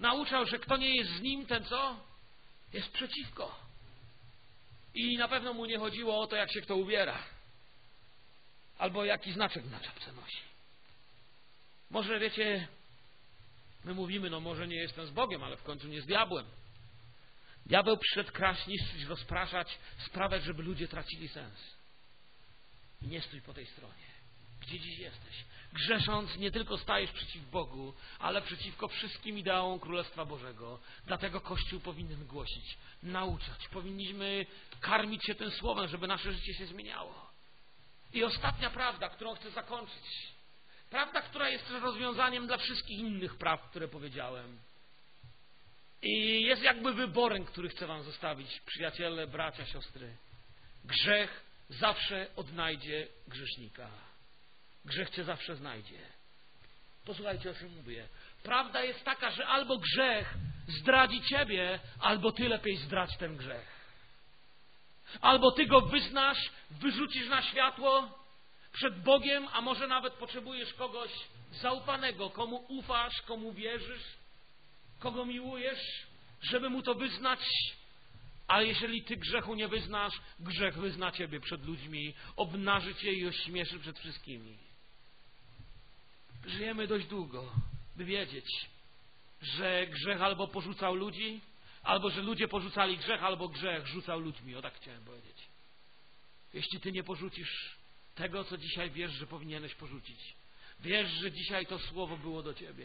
nauczał, że kto nie jest z nim, ten co? Jest przeciwko. I na pewno mu nie chodziło o to, jak się kto ubiera. Albo jaki znaczek na czapce nosi. Może wiecie, my mówimy, no może nie jestem z Bogiem, ale w końcu nie z diabłem. Diabeł przyszedł kraść, niszczyć, rozpraszać, sprawiać, żeby ludzie tracili sens. I nie stój po tej stronie. Gdzie dziś jesteś? Grzesząc nie tylko stajesz przeciw Bogu, ale przeciwko wszystkim ideałom Królestwa Bożego. Dlatego Kościół powinien głosić, nauczać. Powinniśmy karmić się tym słowem, żeby nasze życie się zmieniało. I ostatnia prawda, którą chcę zakończyć. Prawda, która jest rozwiązaniem dla wszystkich innych praw, które powiedziałem. I jest jakby wyborem, który chcę wam zostawić, przyjaciele, bracia, siostry. Grzech zawsze odnajdzie grzesznika. Grzech cię zawsze znajdzie. Posłuchajcie, o czym mówię. Prawda jest taka, że albo grzech zdradzi ciebie, albo ty lepiej zdradź ten grzech. Albo ty go wyznasz, wyrzucisz na światło przed Bogiem, a może nawet potrzebujesz kogoś zaufanego, komu ufasz, komu wierzysz, kogo miłujesz, żeby mu to wyznać. Ale jeżeli ty grzechu nie wyznasz, grzech wyzna ciebie przed ludźmi, obnaży cię i ośmieszy przed wszystkimi. Żyjemy dość długo, by wiedzieć, że grzech albo porzucał ludzi, albo że ludzie porzucali grzech, albo grzech rzucał ludźmi. O tak chciałem powiedzieć. Jeśli ty nie porzucisz tego, co dzisiaj wiesz, że powinieneś porzucić, wiesz, że dzisiaj to słowo było do ciebie,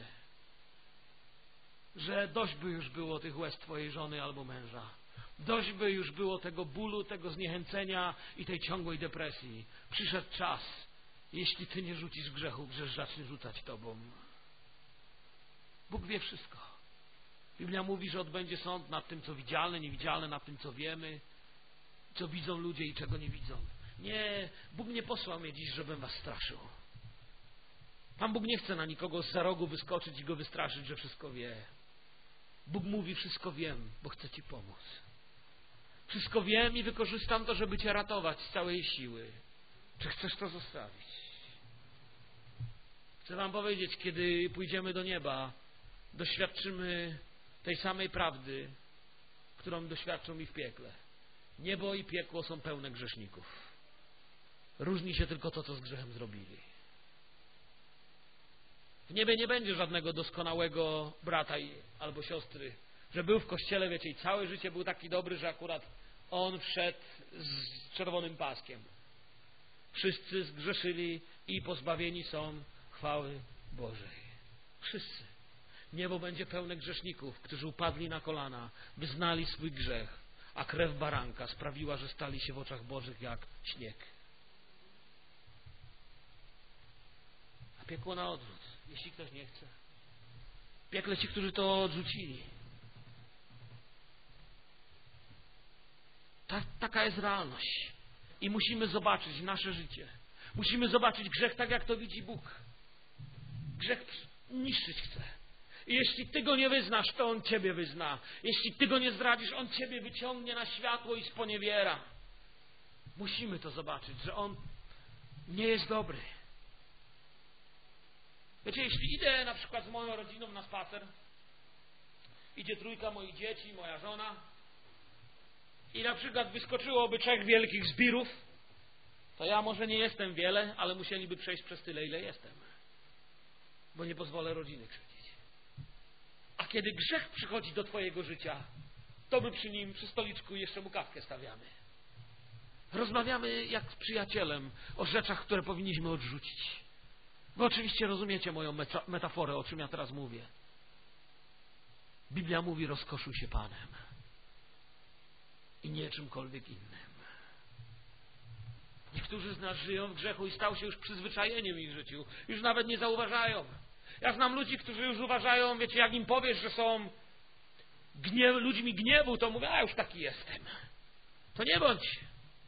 że dość by już było tych łez twojej żony albo męża, dość by już było tego bólu, tego zniechęcenia i tej ciągłej depresji. Przyszedł czas, jeśli ty nie rzucisz grzechu, grzech zacznie rzucać tobą. Bóg wie wszystko. Biblia mówi, że odbędzie sąd nad tym, co widzialne, niewidzialne, nad tym, co wiemy, co widzą ludzie i czego nie widzą. Nie, Bóg nie posłał mnie dziś, żebym was straszył. Pan Bóg nie chce na nikogo z za rogu wyskoczyć i go wystraszyć, że wszystko wie. Bóg mówi, wszystko wiem, bo chcę ci pomóc. Wszystko wiem i wykorzystam to, żeby cię ratować z całej siły. Czy chcesz to zostawić? Chcę wam powiedzieć, kiedy pójdziemy do nieba, doświadczymy tej samej prawdy, którą doświadczą mi w piekle. Niebo i piekło są pełne grzeszników. Różni się tylko to, co z grzechem zrobili. W niebie nie będzie żadnego doskonałego brata i, albo siostry, że był w kościele, wiecie, i całe życie był taki dobry, że akurat on wszedł z czerwonym paskiem. Wszyscy zgrzeszyli i pozbawieni są chwały Bożej. Wszyscy. Niebo będzie pełne grzeszników, którzy upadli na kolana, wyznali swój grzech, a krew baranka sprawiła, że stali się w oczach Bożych jak śnieg. A piekło na odwrót, jeśli ktoś nie chce. Piekle ci, którzy to odrzucili. Ta, taka jest realność. I musimy zobaczyć nasze życie. Musimy zobaczyć grzech tak, jak to widzi Bóg. Grzech niszczyć chce. I jeśli ty go nie wyznasz, to on ciebie wyzna. Jeśli ty go nie zdradzisz, on ciebie wyciągnie na światło i sponiewiera. Musimy to zobaczyć, że on nie jest dobry. Wiecie, jeśli idę na przykład z moją rodziną na spacer, idzie trójka moich dzieci, moja żona i na przykład wyskoczyłoby trzech wielkich zbirów, to ja może nie jestem wiele, ale musieliby przejść przez tyle, ile jestem. Bo nie pozwolę rodziny krzywdzić. A kiedy grzech przychodzi do twojego życia, to my przy nim, przy stoliczku jeszcze mu kawkę stawiamy. Rozmawiamy jak z przyjacielem o rzeczach, które powinniśmy odrzucić. Wy oczywiście rozumiecie moją metaforę, o czym ja teraz mówię. Biblia mówi, rozkoszuj się Panem i nie czymkolwiek innym. Niektórzy z nas żyją w grzechu i stał się już przyzwyczajeniem w ich życiu. Już nawet nie zauważają. Ja znam ludzi, którzy już uważają, wiecie, jak im powiesz, że są gniew, ludźmi gniewu, to mówią, a już taki jestem. To nie bądź.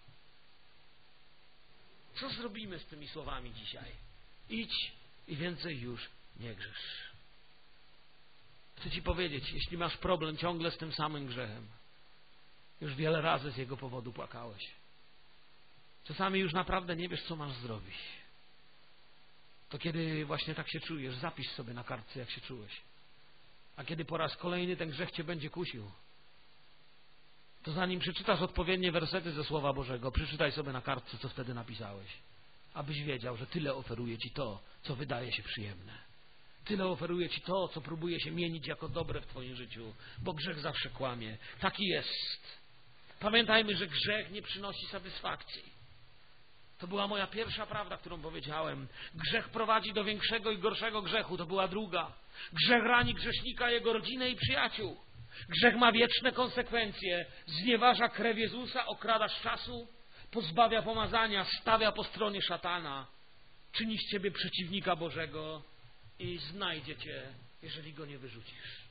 Co zrobimy z tymi słowami dzisiaj? Idź i więcej już nie grzesz. Chcę ci powiedzieć, jeśli masz problem ciągle z tym samym grzechem, już wiele razy z jego powodu płakałeś. Czasami już naprawdę nie wiesz, co masz zrobić. To kiedy właśnie tak się czujesz, zapisz sobie na kartce, jak się czułeś. A kiedy po raz kolejny ten grzech cię będzie kusił, to zanim przeczytasz odpowiednie wersety ze Słowa Bożego, przeczytaj sobie na kartce, co wtedy napisałeś, abyś wiedział, że tyle oferuje ci to, co wydaje się przyjemne. Tyle oferuje ci to, co próbuje się mienić jako dobre w twoim życiu, bo grzech zawsze kłamie. Taki jest. Pamiętajmy, że grzech nie przynosi satysfakcji. To była moja pierwsza prawda, którą powiedziałem. Grzech prowadzi do większego i gorszego grzechu. To była druga. Grzech rani grzesznika, jego rodzinę i przyjaciół. Grzech ma wieczne konsekwencje. Znieważa krew Jezusa, okrada z czasu, pozbawia pomazania, stawia po stronie szatana. Czyni z ciebie przeciwnika Bożego i znajdzie cię, jeżeli go nie wyrzucisz.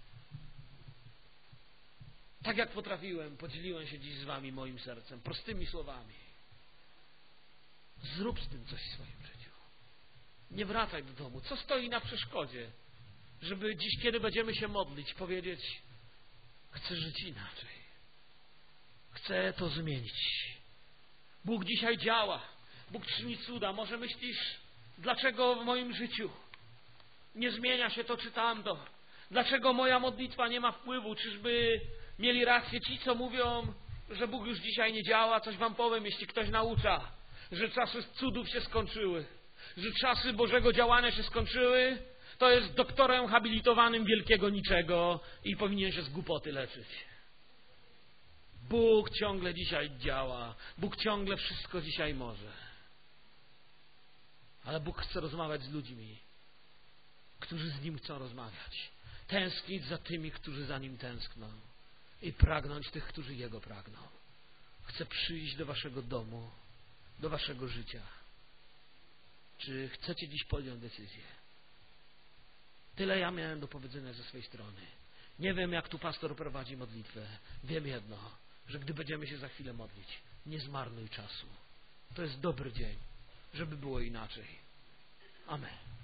Tak jak potrafiłem, podzieliłem się dziś z wami moim sercem, prostymi słowami. Zrób z tym coś w swoim życiu. Nie wracaj do domu. Co stoi na przeszkodzie, żeby dziś, kiedy będziemy się modlić, powiedzieć: chcę żyć inaczej. Chcę to zmienić. Bóg dzisiaj działa. Bóg czyni cuda. Może myślisz, dlaczego w moim życiu nie zmienia się to czy tamto? Dlaczego moja modlitwa nie ma wpływu? Czyżby mieli rację ci, co mówią, że Bóg już dzisiaj nie działa? Coś wam powiem, jeśli ktoś naucza, że czasy cudów się skończyły, że czasy Bożego działania się skończyły, to jest doktorem habilitowanym wielkiego niczego i powinien się z głupoty leczyć. Bóg ciągle dzisiaj działa. Bóg ciągle wszystko dzisiaj może. Ale Bóg chce rozmawiać z ludźmi, którzy z Nim chcą rozmawiać. Tęsknić za tymi, którzy za Nim tęskną. I pragnąć tych, którzy Jego pragną. Chce przyjść do waszego domu, do waszego życia. Czy chcecie dziś podjąć decyzję? Tyle ja miałem do powiedzenia ze swojej strony. Nie wiem, jak tu pastor prowadzi modlitwę. Wiem jedno, że gdy będziemy się za chwilę modlić, nie zmarnuj czasu. To jest dobry dzień, żeby było inaczej. Amen.